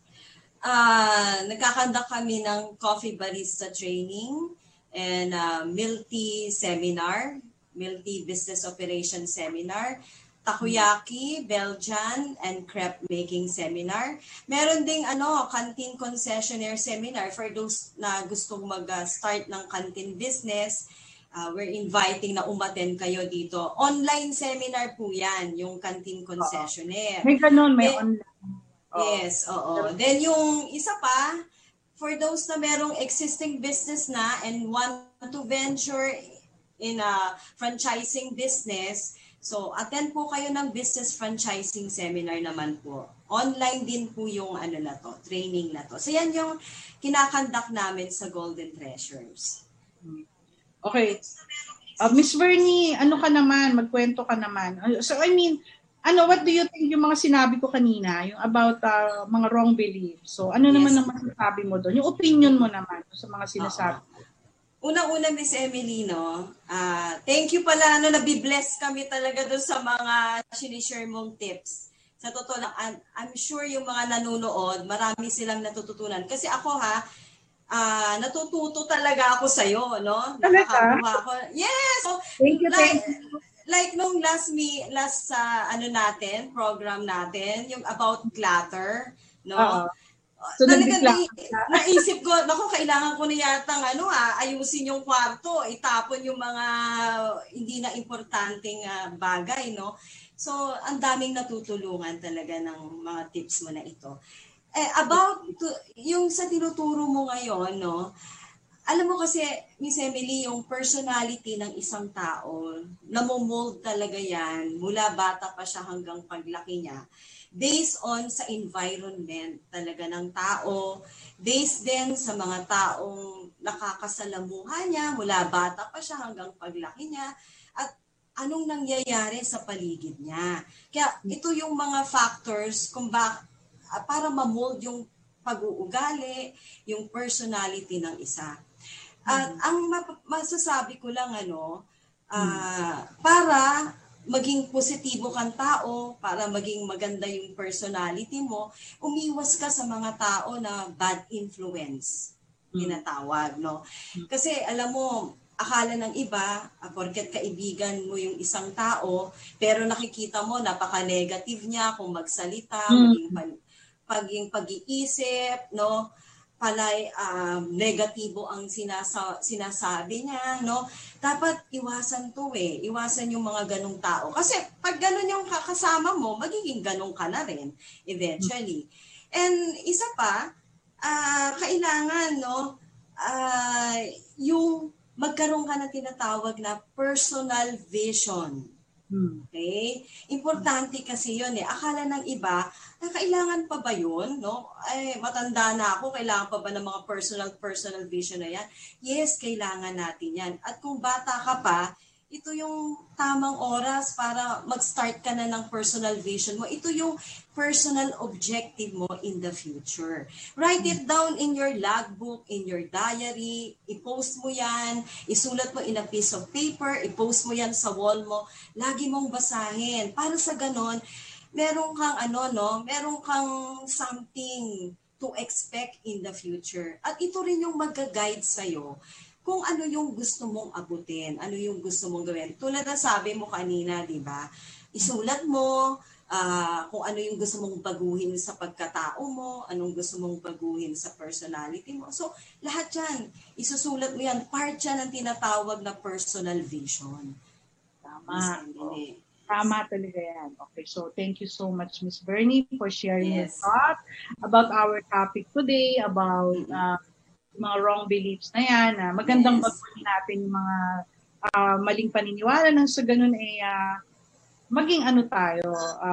Nagkakanda kami ng coffee barista training and milk tea seminar, milk tea business operation seminar. takoyaki, Belgian, and crepe making seminar. Meron ding canteen concessionaire seminar for those na gustong mag-start ng canteen business. We're inviting na umattend kayo dito. Online seminar po yan, yung canteen concessionaire. May ganun, may online. Yes, oo. Then yung isa pa, for those na merong existing business na and want to venture in a franchising business, so attend po kayo ng business franchising seminar naman po. Online din po yung training na to. So yan yung kinakandak namin sa Golden Treasures. Okay. Miss Bernie, ano ka naman? Magkwento ka naman. So I mean, what do you think yung mga sinabi ko kanina, yung about mga wrong beliefs? So ano naman ang masasabi mo doon? Yung opinion mo naman sa mga sinasabi. Unang-una, Miss Emily, thank you pala, nabibless kami talaga doon sa mga sinishare mong tips. Sa totoo lang, I'm sure yung mga nanonood, marami silang natututunan. Kasi ako natututo talaga ako sa'yo, no? Nakakakuha ako. Yes! So, thank you. Like nung last program natin, yung about clutter, no? So, talagang naisip ko, kailangan ko na yatang ayusin yung kwarto, itapon yung mga hindi na importanteng bagay, no? So, ang daming natutulungan talaga ng mga tips mo na ito. Yung sa tinuturo mo ngayon, no? Alam mo kasi, Miss Emily, yung personality ng isang tao, namomold talaga yan, mula bata pa siya hanggang paglaki niya, based on sa environment talaga ng tao, based din sa mga taong nakakasalamuha niya, mula bata pa siya hanggang paglaki niya, at anong nangyayari sa paligid niya. Kaya ito yung mga factors para ma-mold yung pag-uugali, yung personality ng isa. At ang masasabi ko lang para maging positibo kang tao, para maging maganda yung personality mo, umiwas ka sa mga tao na bad influence, tinatawag, no? Kasi alam mo, akala ng iba, porket kaibigan mo yung isang tao, pero nakikita mo napaka-negative niya kung magsalita, maging pag-iisip, no? Palay negatibo ang sinasabi niya, no? Dapat iwasan iwasan yung mga ganong tao. Kasi pag ganon yung kasama mo, magiging ganon ka na rin eventually. And isa pa, kailangan, no, yung magkaroon ka ng tinatawag na personal vision. Okay? Importante kasi yun Akala ng iba, kailangan pa ba yun? No? Matanda na ako, kailangan pa ba ng mga personal vision na yan? Yes, kailangan natin yan. At kung bata ka pa, ito yung tamang oras para mag-start ka na ng personal vision mo. Ito yung personal objective mo in the future. Write it down in your logbook, in your diary, i-post mo yan, isulat mo in a piece of paper, i-post mo yan sa wall mo, lagi mong basahin. Para sa ganon, meron kang meron kang something to expect in the future. At ito rin yung mag-guide sa'yo kung ano yung gusto mong abutin, ano yung gusto mong gawin. Tulad na sabi mo kanina, di ba? Isulat mo kung ano yung gusto mong baguhin sa pagkatao mo, anong gusto mong baguhin sa personality mo. So, lahat yan, isusulat mo yan. Part yan ng tinatawag na personal vision. Tama. Tama talaga yan. Okay, so thank you so much, Miss Bernie, for sharing your thoughts about our topic today, about mga wrong beliefs na yan. Magandang baguhin natin yung mga maling paniniwala nang sa ganun maging tayo,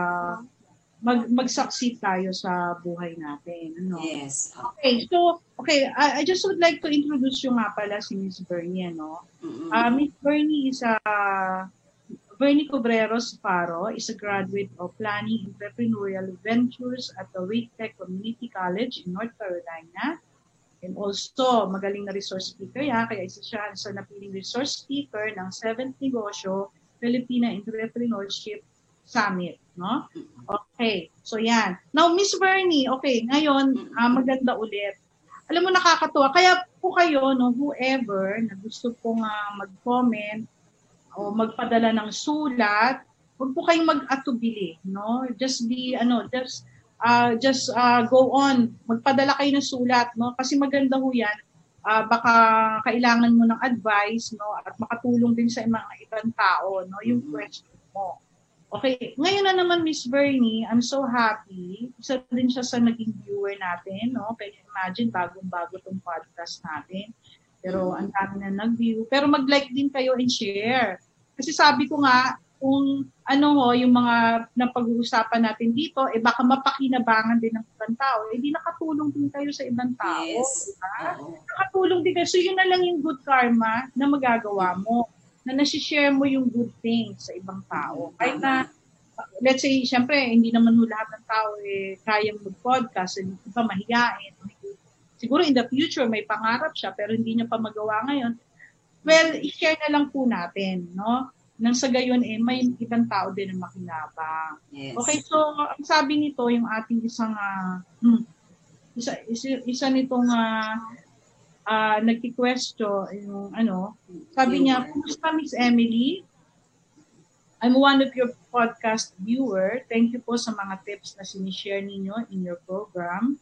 mag-succeed tayo sa buhay natin. Yes. Okay, so, I just would like to introduce you nga pala si Miss Bernie, Miss Bernie is Bernie Cobreros Faro is a graduate of Planning Entrepreneurial Ventures at the Wake Tech Community College in North Carolina. And also, magaling na resource speaker kaya isa siya sa napiling resource speaker ng 7th Negosyo Filipina Entrepreneurship Summit, no? Okay, so yan. Now, Miss Bernie, ngayon, maganda ulit. Alam mo, nakakatuwa. Kaya po kayo, whoever na gusto pong mag-comment o magpadala ng sulat, huwag po kayong mag-atubili, no? Just be, go on. Magpadala kayo ng sulat, no? Kasi maganda ho yan. Baka kailangan mo ng advice, no? At makatulong din sa mga ibang tao, no? Yung question mo. Okay, ngayon na naman, Miss Bernie, I'm so happy. Isa din siya sa naging viewer natin, no? Can you imagine, bagong-bago tong podcast natin. Pero ang dami na nag-view. Pero mag-like din kayo and share. Kasi sabi ko nga, kung yung mga napag-uusapan natin dito, baka mapakinabangan din ng ibang tao. Di nakatulong din kayo sa ibang tao. Yes. Diba? Nakatulong din kayo. So yun na lang yung good karma na magagawa mo. Na nasi-share mo yung good things sa ibang tao. Kahit na, let's say, syempre, hindi naman mo lahat ng tao kaya mag-podcast, iba mahiyain. Siguro in the future, may pangarap siya, pero hindi niya pa magawa ngayon. Well, i-share na lang po natin, no? Nang sa gayon, may ibang tao din na makinabang. Yes. Okay, so, ang sabi nito, yung ating isa nitong nagki-question, yung sabi niya, kumusta Miss Emily? I'm one of your podcast viewer. Thank you po sa mga tips na sinishare ninyo in your program.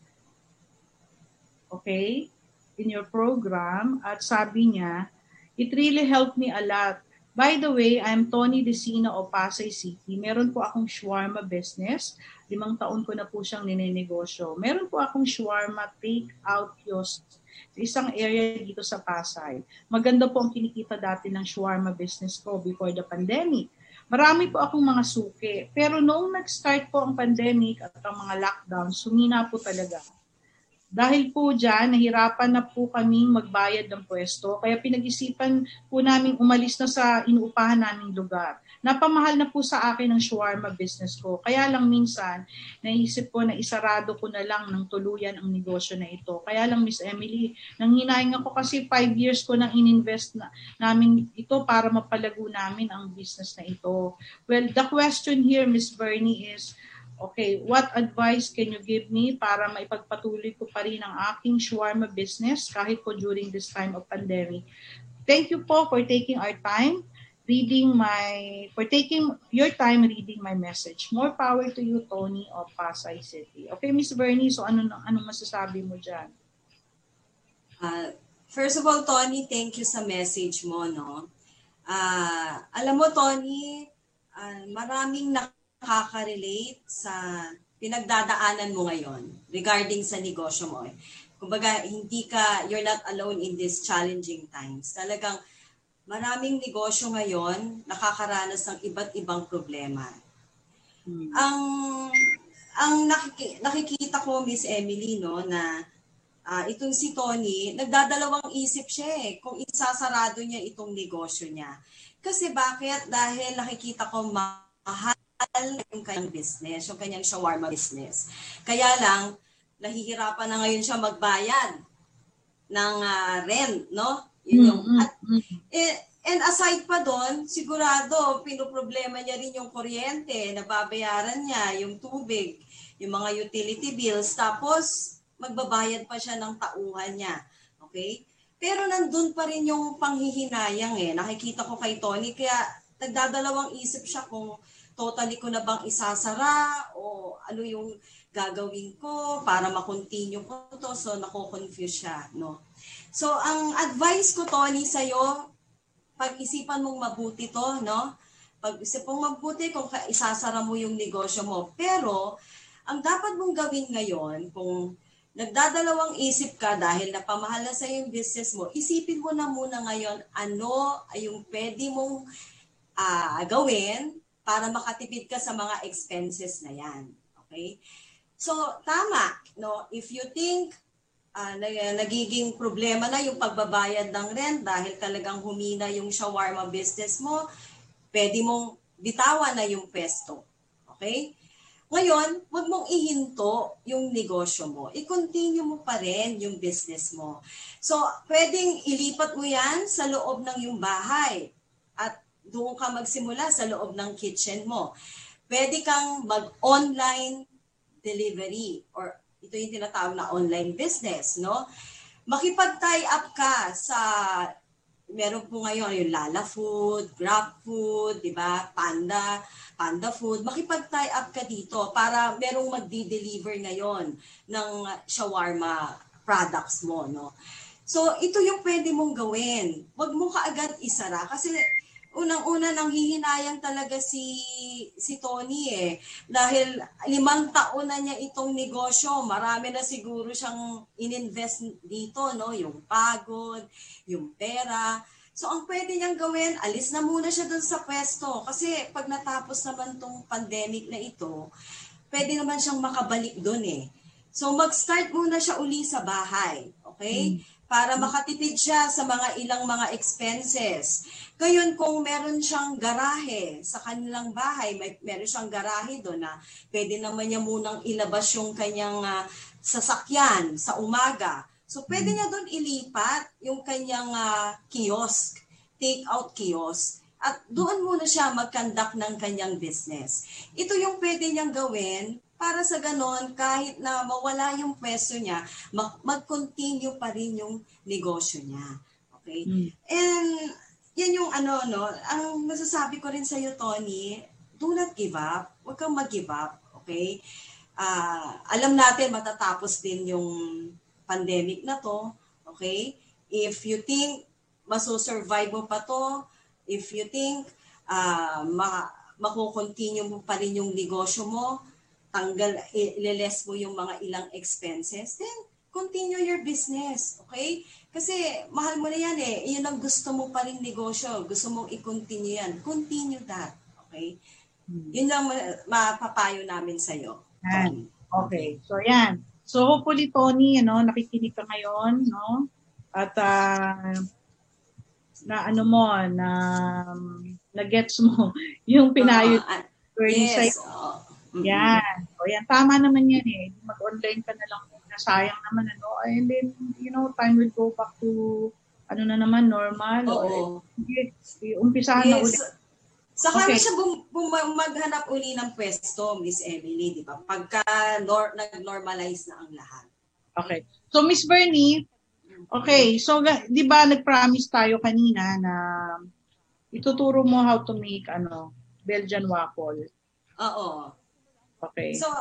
Okay? In your program. At sabi niya, it really helped me a lot. By the way, I'm Tony Decina of Pasay City. Meron po akong shawarma business. 5 taon ko na po siyang ninenegosyo. Meron po akong shawarma take-out kiosk sa isang area dito sa Pasay. Maganda po ang kinikita dati ng shawarma business ko before the pandemic. Marami po akong mga suki. Pero noong nag-start po ang pandemic at ang mga lockdown, sumina po talaga. Dahil po dyan, nahirapan na po kaming magbayad ng pwesto. Kaya pinag-isipan po namin umalis na sa inuupahan naming lugar. Napamahal na po sa akin ang shawarma business ko. Kaya lang minsan, naisip ko na isarado ko na lang ng tuluyan ang negosyo na ito. Kaya lang Miss Emily, nanghinayang ako kasi 5 years ko nang ininvest namin ito para mapalago namin ang business na ito. Well, the question here, Miss Bernie, is, okay, what advice can you give me para maipagpatuloy ko pa rin ang aking shawarma business kahit po during this time of pandemic? Thank you po for taking your time reading my message. More power to you, Tony of Pasay City. Okay, Miss Bernie, so anong masasabi mo dyan? First of all, Tony, thank you sa message mo, no? Alam mo, Tony, maraming nakaka-relate sa pinagdadaanan mo ngayon regarding sa negosyo mo. Kumbaga, you're not alone in these challenging times. Talagang maraming negosyo ngayon nakakaranas ng iba't ibang problema. Ang nakikita ko, Miss Emily, no, na itong si Tony, nagdadalawang isip siya kung isasarado niya itong negosyo niya. Kasi bakit? Dahil nakikita ko mahal yung kanyang business, yung kanyang shawarma business. Kaya lang, nahihirapan na ngayon siya magbayad ng rent, no? And aside pa doon, sigurado, pinoproblema niya rin yung kuryente, nababayaran niya, yung tubig, yung mga utility bills, tapos magbabayad pa siya ng tauhan niya. Okay? Pero nandun pa rin yung panghihinayang Nakikita ko kay Tony, kaya nagdadalawang isip siya kung totally ko na bang isasara o ano yung gagawin ko para ma-continue ko to. So, nako-confuse siya, no? So, ang advice ko, Tony, sa'yo, pag-isipan mong mabuti to, no? Pag-isip mong mabuti kung isasara mo yung negosyo mo. Pero, ang dapat mong gawin ngayon, kung nagdadalawang isip ka dahil napamahal na sa'yo yung business mo, isipin mo na muna ngayon ano ay yung pwede mong gawin para makatipid ka sa mga expenses na yan. Okay? So, tama, no? If you think nagiging problema na yung pagbabayad ng rent dahil talagang humina yung shawarma business mo, pwede mong bitawan na yung pwesto. Okay? Ngayon, huwag mong ihinto yung negosyo mo. I-continue mo pa rin yung business mo. So, pwedeng ilipat mo yan sa loob ng yung bahay at doon ka magsimula sa loob ng kitchen mo. Pwede kang mag-online delivery or ito yung tinatawag na online business, no? Makipag-tie up ka sa meron po ngayon yung Lala Food, Grab Food, di ba? Panda Food. Makipag-tie up ka dito para merong magdi-deliver ngayon ng shawarma products mo, no? So, ito yung pwede mong gawin. Huwag mo kaagad isara kasi unang-una nang hihinayang talaga si Tony eh. Dahil 5 taon na niya itong negosyo. Marami na siguro siyang ininvest dito, no? Yung pagod, yung pera. So, ang pwede niyang gawin, alis na muna siya dun sa pwesto. Kasi pag natapos naman tong pandemic na ito, pwede naman siyang makabalik dun eh. So, mag-start muna siya uli sa bahay. Okay? Para makatipid siya sa ilang mga expenses. Ngayon, kung meron siyang garahe sa kanilang bahay, meron siyang garahe doon na pwede naman niya munang ilabas yung kanyang sasakyan sa umaga. So, pwede niya doon ilipat yung kanyang kiosk, take-out kiosk. At doon muna siya mag-conduct ng kanyang business. Ito yung pwede niyang gawin para sa ganon, kahit na mawala yung pwesto niya, mag-continue pa rin yung negosyo niya. Okay? And yan yung ang masasabi ko rin sa iyo, Tony, do not give up. Huwag kang mag-give up. Okay? Alam natin matatapos din yung pandemic na to. Okay? If you think maso-survive mo pa to, if you think makukontinue mo pa rin yung negosyo mo, ileless mo yung mga ilang expenses, then continue your business, okay? Kasi mahal mo na yan eh. Yun ang gusto mo pa rin negosyo. Gusto mong i-continue yan. Continue that, okay? Yun lang mapapayo namin sa'yo. Okay. So, yan. So, hopefully, Tony, nakikinig ka ngayon, no? At na-gets mo yung pinayo yes. Yan. O yan, tama naman yan eh. Mag-online ka na lang muna. Sayang naman, And then, time will go back to, normal. Oo. Umpisahan na ulit. Saka na siya maghanap uli ng pwesto, Miss Emily, di ba? Pagka nag-normalize na ang lahat. Okay. So, Miss Bernie, okay. So, di ba, nag-promise tayo kanina na ituturo mo how to make, Belgian waffle. Oo. Okay. So,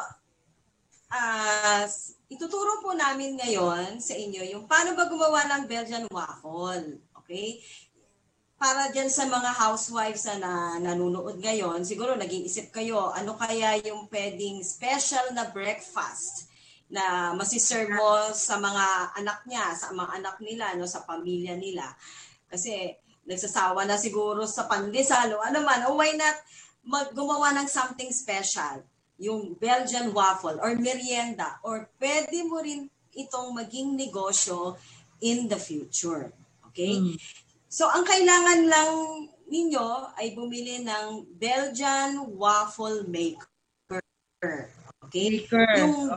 ituturo po namin ngayon sa inyo yung paano ba gumawa ng Belgian waffle. Okay? Para dyan sa mga housewives na nanonood ngayon, siguro nag-iisip kayo, ano kaya yung pwedeng special na breakfast na masiserve mo sa mga anak niya, sa mga anak nila, sa pamilya nila. Kasi nagsasawa na siguro sa pandesal o ano man, why not gumawa ng something special? Yung Belgian waffle or merienda, or pwede mo rin itong maging negosyo in the future. Okay? So, ang kailangan lang ninyo ay bumili ng Belgian waffle maker. Okay? Yung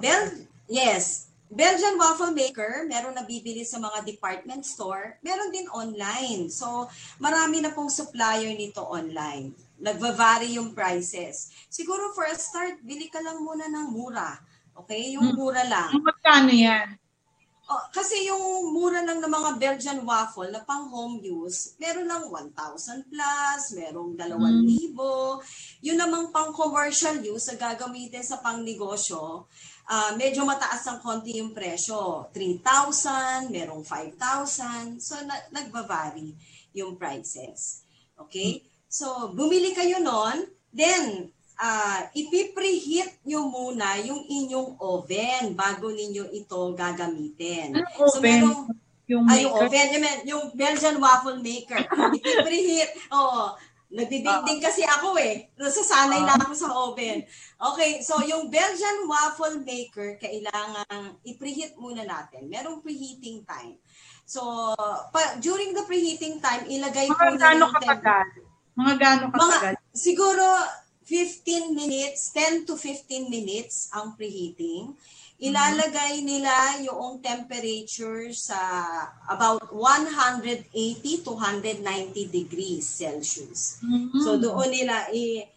Belgian waffle maker, meron nabibili sa mga department store, meron din online. So, marami na pong supplier nito online. Nagva-vary yung prices. Siguro for a start, bili ka lang muna ng mura. Okay? Yung mura lang. Magkano yan? Kasi yung mura lang ng mga Belgian waffle na pang home use, meron lang 1,000 plus, merong 2,000. Yun namang pang commercial use na gagamitin sa pang negosyo, medyo mataas ang konti yung presyo. 3,000, merong 5,000. So, nagba-vary yung prices. Okay? So, bumili kayo nun, then, ipipreheat nyo muna yung inyong oven bago ninyo ito gagamitin. Ano oven? Yung oven, yung Belgian waffle maker. Ipipreheat. Nagbibig din kasi ako eh. Nasasanay na ako sa oven. Okay, so yung Belgian waffle maker, kailangan i-preheat muna natin. Merong preheating time. So, during the preheating time, ilagay po na yung Mga gano'ng katagal? Siguro 15 minutes, 10 to 15 minutes ang preheating. Ilalagay nila yung temperature sa about 180 to 190 degrees Celsius. So doon nila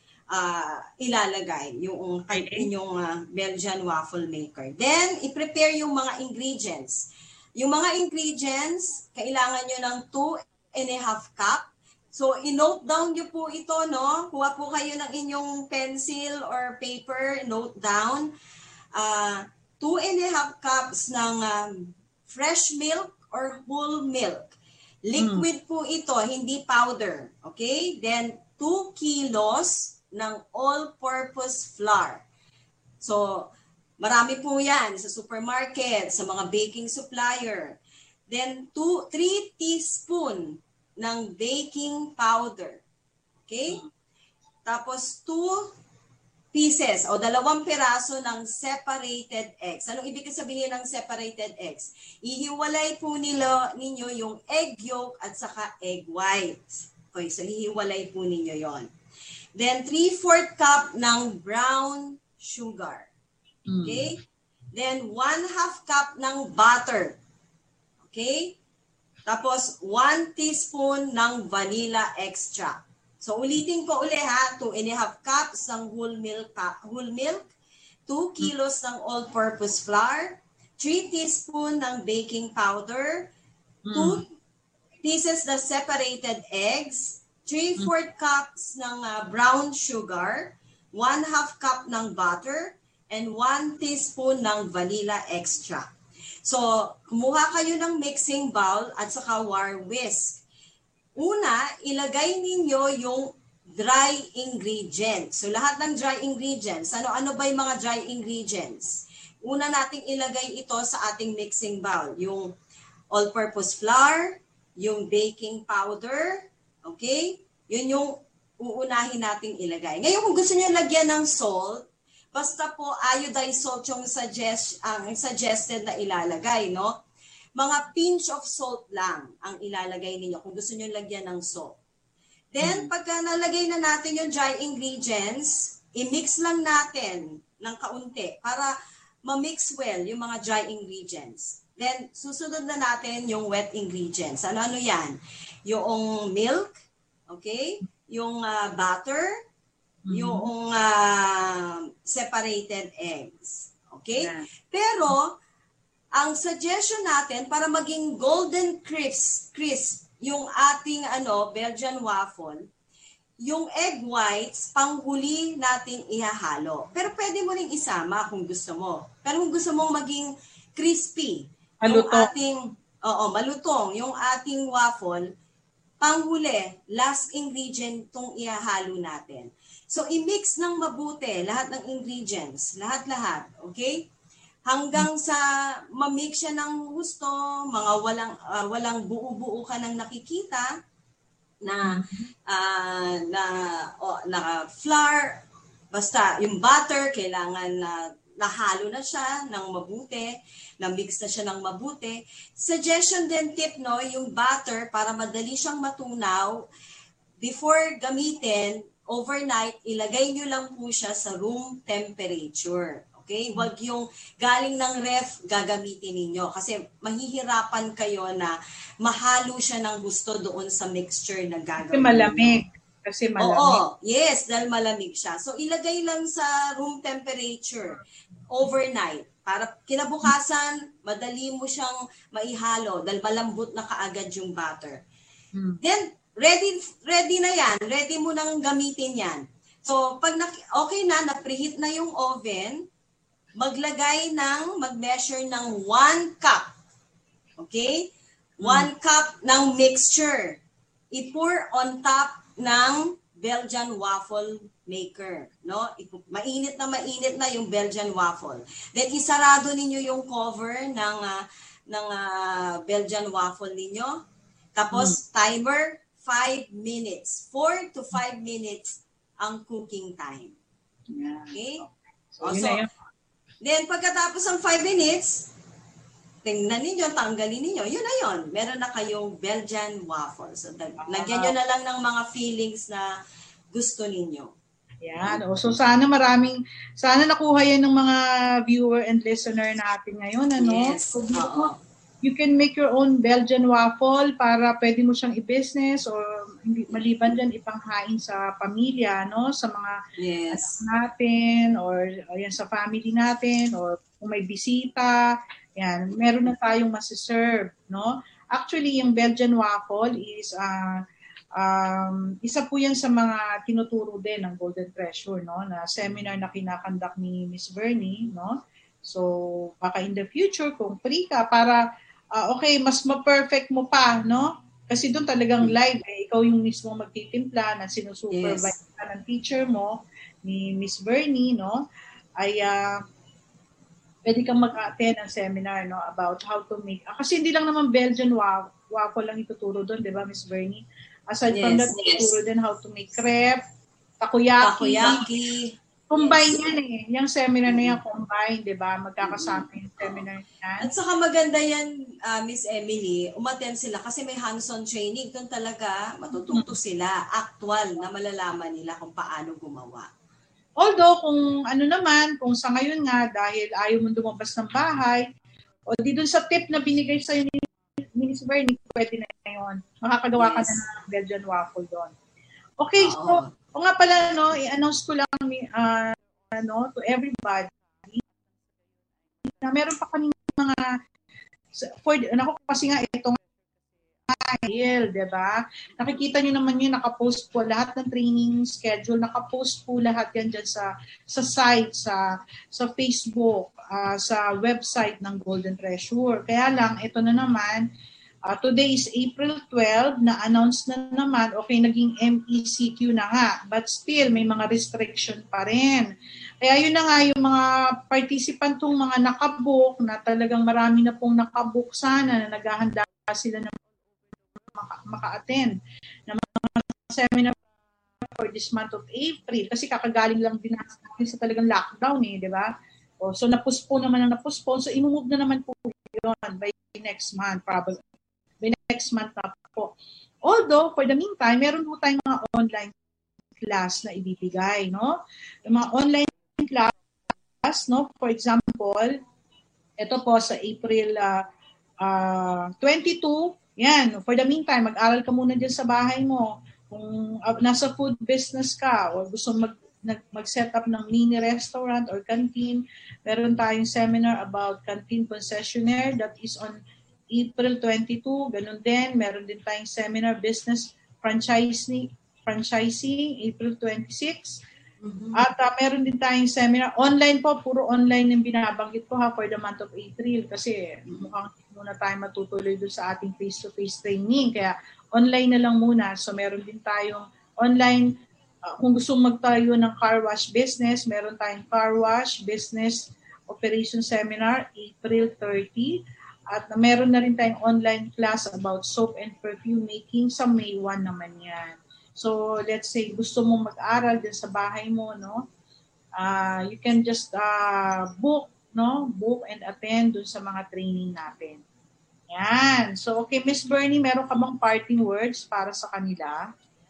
ilalagay yung inyong Belgian waffle maker. Then, i-prepare yung mga ingredients. Yung mga ingredients, kailangan nyo ng 2 2.5 cup. So, i-note down nyo po ito, no? Kuha po kayo ng inyong pencil or paper, note down. 2.5 cups ng fresh milk or whole milk. Liquid po ito, hindi powder. Okay? Then, 2 kilos ng all-purpose flour. So, marami po yan sa supermarket, sa mga baking supplier. Then, 3 teaspoon ng baking powder. Okay? Tapos, 2 pieces o 2 piraso ng separated eggs. Anong ibig sabihin ng separated eggs? Ihiwalay po ninyo yung egg yolk at saka egg white. Okay, so hihiwalay po ninyo yon. Then, 3/4 cup ng brown sugar. Okay? Then, 1/2 cup ng butter. Okay? Tapos, 1 teaspoon ng vanilla extract. So, ulitin ko uli ha, 2.5 cups ng whole milk, 2 kilos ng all-purpose flour, 3 teaspoon ng baking powder, 2 pieces ng separated eggs, 3/4 cups ng brown sugar, 1/2 cup ng butter, and 1 teaspoon ng vanilla extract. So, kumuha kayo ng mixing bowl at saka wire whisk. Una, ilagay ninyo yung dry ingredients. So, lahat ng dry ingredients. Ano ba yung mga dry ingredients? Una nating ilagay ito sa ating mixing bowl. Yung all-purpose flour, yung baking powder, okay? Yun yung uunahin nating ilagay. Ngayon, kung gusto niyo lagyan ng salt, basta po iodized salt yung suggested na ilalagay, no? Mga pinch of salt lang ang ilalagay ninyo kung gusto niyo lagyan ng salt. Then, pagka nalagay na natin yung dry ingredients, i-mix lang natin ng kaunti para ma-mix well yung mga dry ingredients. Then, susunod na natin yung wet ingredients. Ano yan? Yung milk, okay? Yung butter, yung separated eggs. Okay? Yeah. Pero, ang suggestion natin para maging golden crisp yung ating Belgian waffle, yung egg whites, panghuli natin ihahalo. Pero pwede mo ring isama kung gusto mo. Pero kung gusto mong maging crispy, malutong. Malutong, yung ating waffle, panghuli, last ingredient tong ihahalo natin. So, i-mix ng mabuti lahat ng ingredients, lahat-lahat, okay? Hanggang sa ma-mix siya ng gusto, mga walang buo-buo ka nang nakikita na flour, basta yung butter, kailangan nahalo na siya ng mabuti, na-mix na siya ng mabuti. Suggestion din tip, no, yung butter, para madali siyang matunaw, before gamitin, overnight, ilagay nyo lang po siya sa room temperature. Okay? Huwag yung galing ng ref gagamitin ninyo kasi mahihirapan kayo na mahalo siya ng gusto doon sa mixture na gagawin. Kasi malamig. Oo, yes, dahil malamig siya. So, ilagay lang sa room temperature overnight para kinabukasan, madali mo siyang maihalo dahil malambot na kaagad yung butter. Then, ready na yan. Ready mo nang gamitin yan. So, pag okay na, na-preheat na yung oven, mag-measure ng 1 cup. Okay? 1 cup ng mixture. I-pour on top ng Belgian waffle maker. No? Mainit na yung Belgian waffle. Then, isarado ninyo yung cover ng Belgian waffle ninyo. Tapos, timer, 5 minutes. 4 to 5 minutes ang cooking time. Okay? So, then, pagkatapos ng 5 minutes, tingnan ninyo, tanggalin ninyo. Yun na yun. Meron na kayong Belgian waffle. So, lagyan nyo na lang ng mga feelings na gusto ninyo. Yan. So, sana nakuha yan ng mga viewer and listener natin ngayon. Yes. So, you can make your own Belgian waffle para pwede mo siyang i-business or maliban dyan ipanghain sa pamilya, no? Sa mga anak natin or yan sa family natin or kung may bisita, yan, meron na tayong masiserve, no? Actually, yung Belgian waffle is isa po yan sa mga tinuturo din ng Golden Treasure, no, na seminar na kinakandak ni Miss Bernie, no. So baka in the future kung free ka para okay, mas ma-perfect mo pa, no, kasi doon talagang live ikaw yung mismo magtitimpla na sinusupervise ka ng teacher mo ni Miss Bernie, no, ay pwede kang mag-attend ng seminar, no, about how to make kasi hindi lang naman Belgian waffle lang ituturo doon, di ba, Miss Bernie? Aside from that, tuturo din how to make crepe, takoyaki. Combine yan eh. Yung seminar na yan, combine, di ba? Magkakasama yung seminar yan. At saka maganda yan, Miss Emily, umattend sila kasi may hands-on training. Doon talaga matututo sila, actual na malalaman nila kung paano gumawa. Although, kung sa ngayon nga, dahil ayaw mo lumabas ng bahay, o di dun sa tip na binigay sa'yo ni Miss Bernie, pwede na yun. Makakagawa ka na ng Belgian waffle doon. Okay, so, o nga pala, no, i-announce ko lang to everybody na meron pa kami mga kasi nga itong diba? Nakikita niyo naman yun, nakapost po lahat ng training schedule, nakapost po lahat yan dyan sa site, sa Facebook, sa website ng Golden Treasure. Kaya lang, ito na naman, today is April 12, na-announce na naman, okay, naging MECQ na nga, but still, may mga restriction pa rin. Kaya yun na nga yung mga participantong mga nakabook, na talagang marami na pong nakabook sana, na naghahanda sila ng maka-attend ng mga seminar for this month of April, kasi kakagaling lang din natin sa talagang lockdown di ba? So na-postpone naman ang na-postpone, so imumove na naman po yun by next month, probably. By next month na po. Although, for the meantime, meron po tayong mga online class na ibibigay, no? Yung mga online class, no? For example, ito po sa April 22, yan. For the meantime, mag-aral ka muna dyan sa bahay mo. Kung nasa food business ka o gusto mag-set up ng mini restaurant or canteen, meron tayong seminar about canteen concessionaire that is on April 22, ganun din. Meron din tayong seminar business franchising April 26. Mm-hmm. At meron din tayong seminar online po, puro online yung binabanggit ko for the month of April kasi mukhang muna tayo matutuloy doon sa ating face-to-face training. Kaya online na lang muna. So meron din tayong online, kung gusto magtayo ng car wash business, meron tayong car wash business operation seminar April 30. At meron na rin tayong online class about soap and perfume making sa May 1 naman yan. So, let's say, gusto mong mag-aral din sa bahay mo, no? You can just book and attend dun sa mga training natin. Yan. So, okay, Miss Bernie, meron ka bang parting words para sa kanila?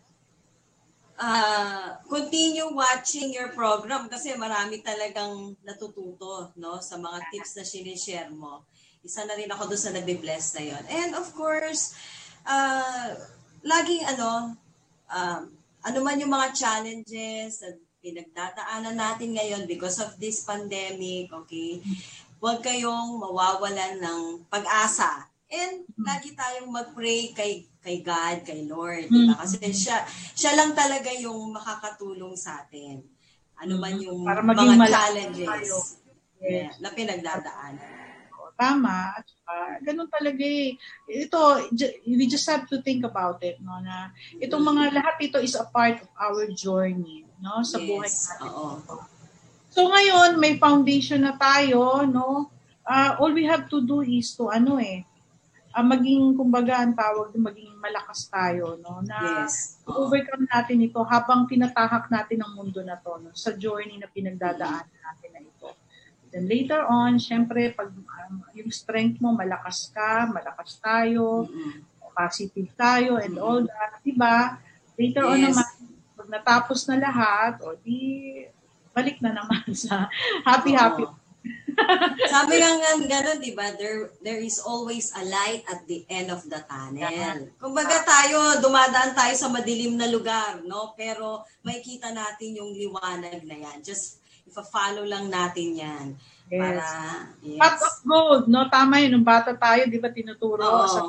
Continue watching your program kasi marami talagang natututo, no, sa mga tips na sinishare mo. Isa na rin ako doon sa nabibless na yon. And of course, laging ano man yung mga challenges na pinagdadaanan natin ngayon because of this pandemic, okay? Huwag kayong mawawalan ng pag-asa. And lagi tayong mag-pray kay God, kay Lord, diba? Kasi siya lang talaga yung makakatulong sa atin. Ano man yung mga challenges na pinagdadaanan. Tama. At ganun talaga eh. Ito, we just have to think about it, no, na itong mga lahat ito is a part of our journey, no, sa buhay natin. So ngayon, may foundation na tayo, no, all we have to do is to, maging, kumbaga, ang tawag, maging malakas tayo, no, na overcome natin ito habang tinatahak natin ang mundo na to, no, sa journey na pinagdadaan natin na ito. Then later on, syempre, pag yung strength mo, malakas tayo, positive tayo, and all that, diba? Later on naman, pag natapos na lahat, balik na naman sa happy. Sabi nga gano'n, diba? There is always a light at the end of the tunnel. Kumbaga dumadaan tayo sa madilim na lugar, no? Pero makikita natin yung liwanag na yan. Just ipa-follow lang natin yan. Para, Pot of gold, no? Tama yun. Nung bata tayo, di ba tinuturo sa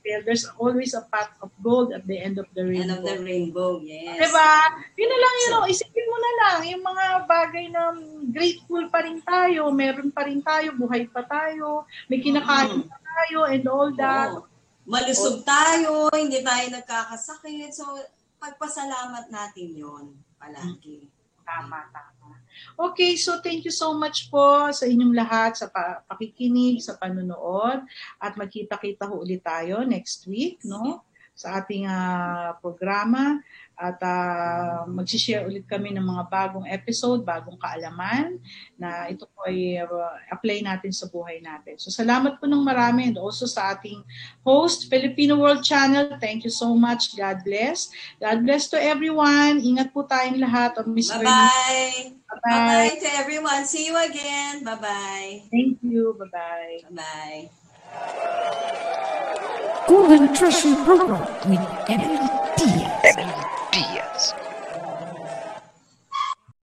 fail, there's always a pot of gold at the end of the End rainbow. of the rainbow, yes. Diba? Yun na lang, isipin mo na lang, yung mga bagay na grateful pa rin tayo, meron pa rin tayo, buhay pa tayo, may kinakain pa tayo, and all that. Oo. Malusog tayo, hindi tayo nagkakasakit. So, pagpasalamat natin yon palagi. Tama. Okay, so thank you so much po sa inyong lahat sa pakikinig, sa panunood, at magkita-kita ho ulit tayo next week, no? Sa ating programa, at mag-share ulit kami ng mga bagong episode, bagong kaalaman na ito po ay apply natin sa buhay natin. So salamat po ng marami, and also sa ating host, Filipino World Channel. Thank you so much. God bless. God bless to everyone. Ingat po tayong lahat. Bye-bye. Bye-bye to everyone. See you again. Bye-bye. Thank you. Bye-bye. Bye-bye. Golden Treasure Program with Emily Diaz. Diaz.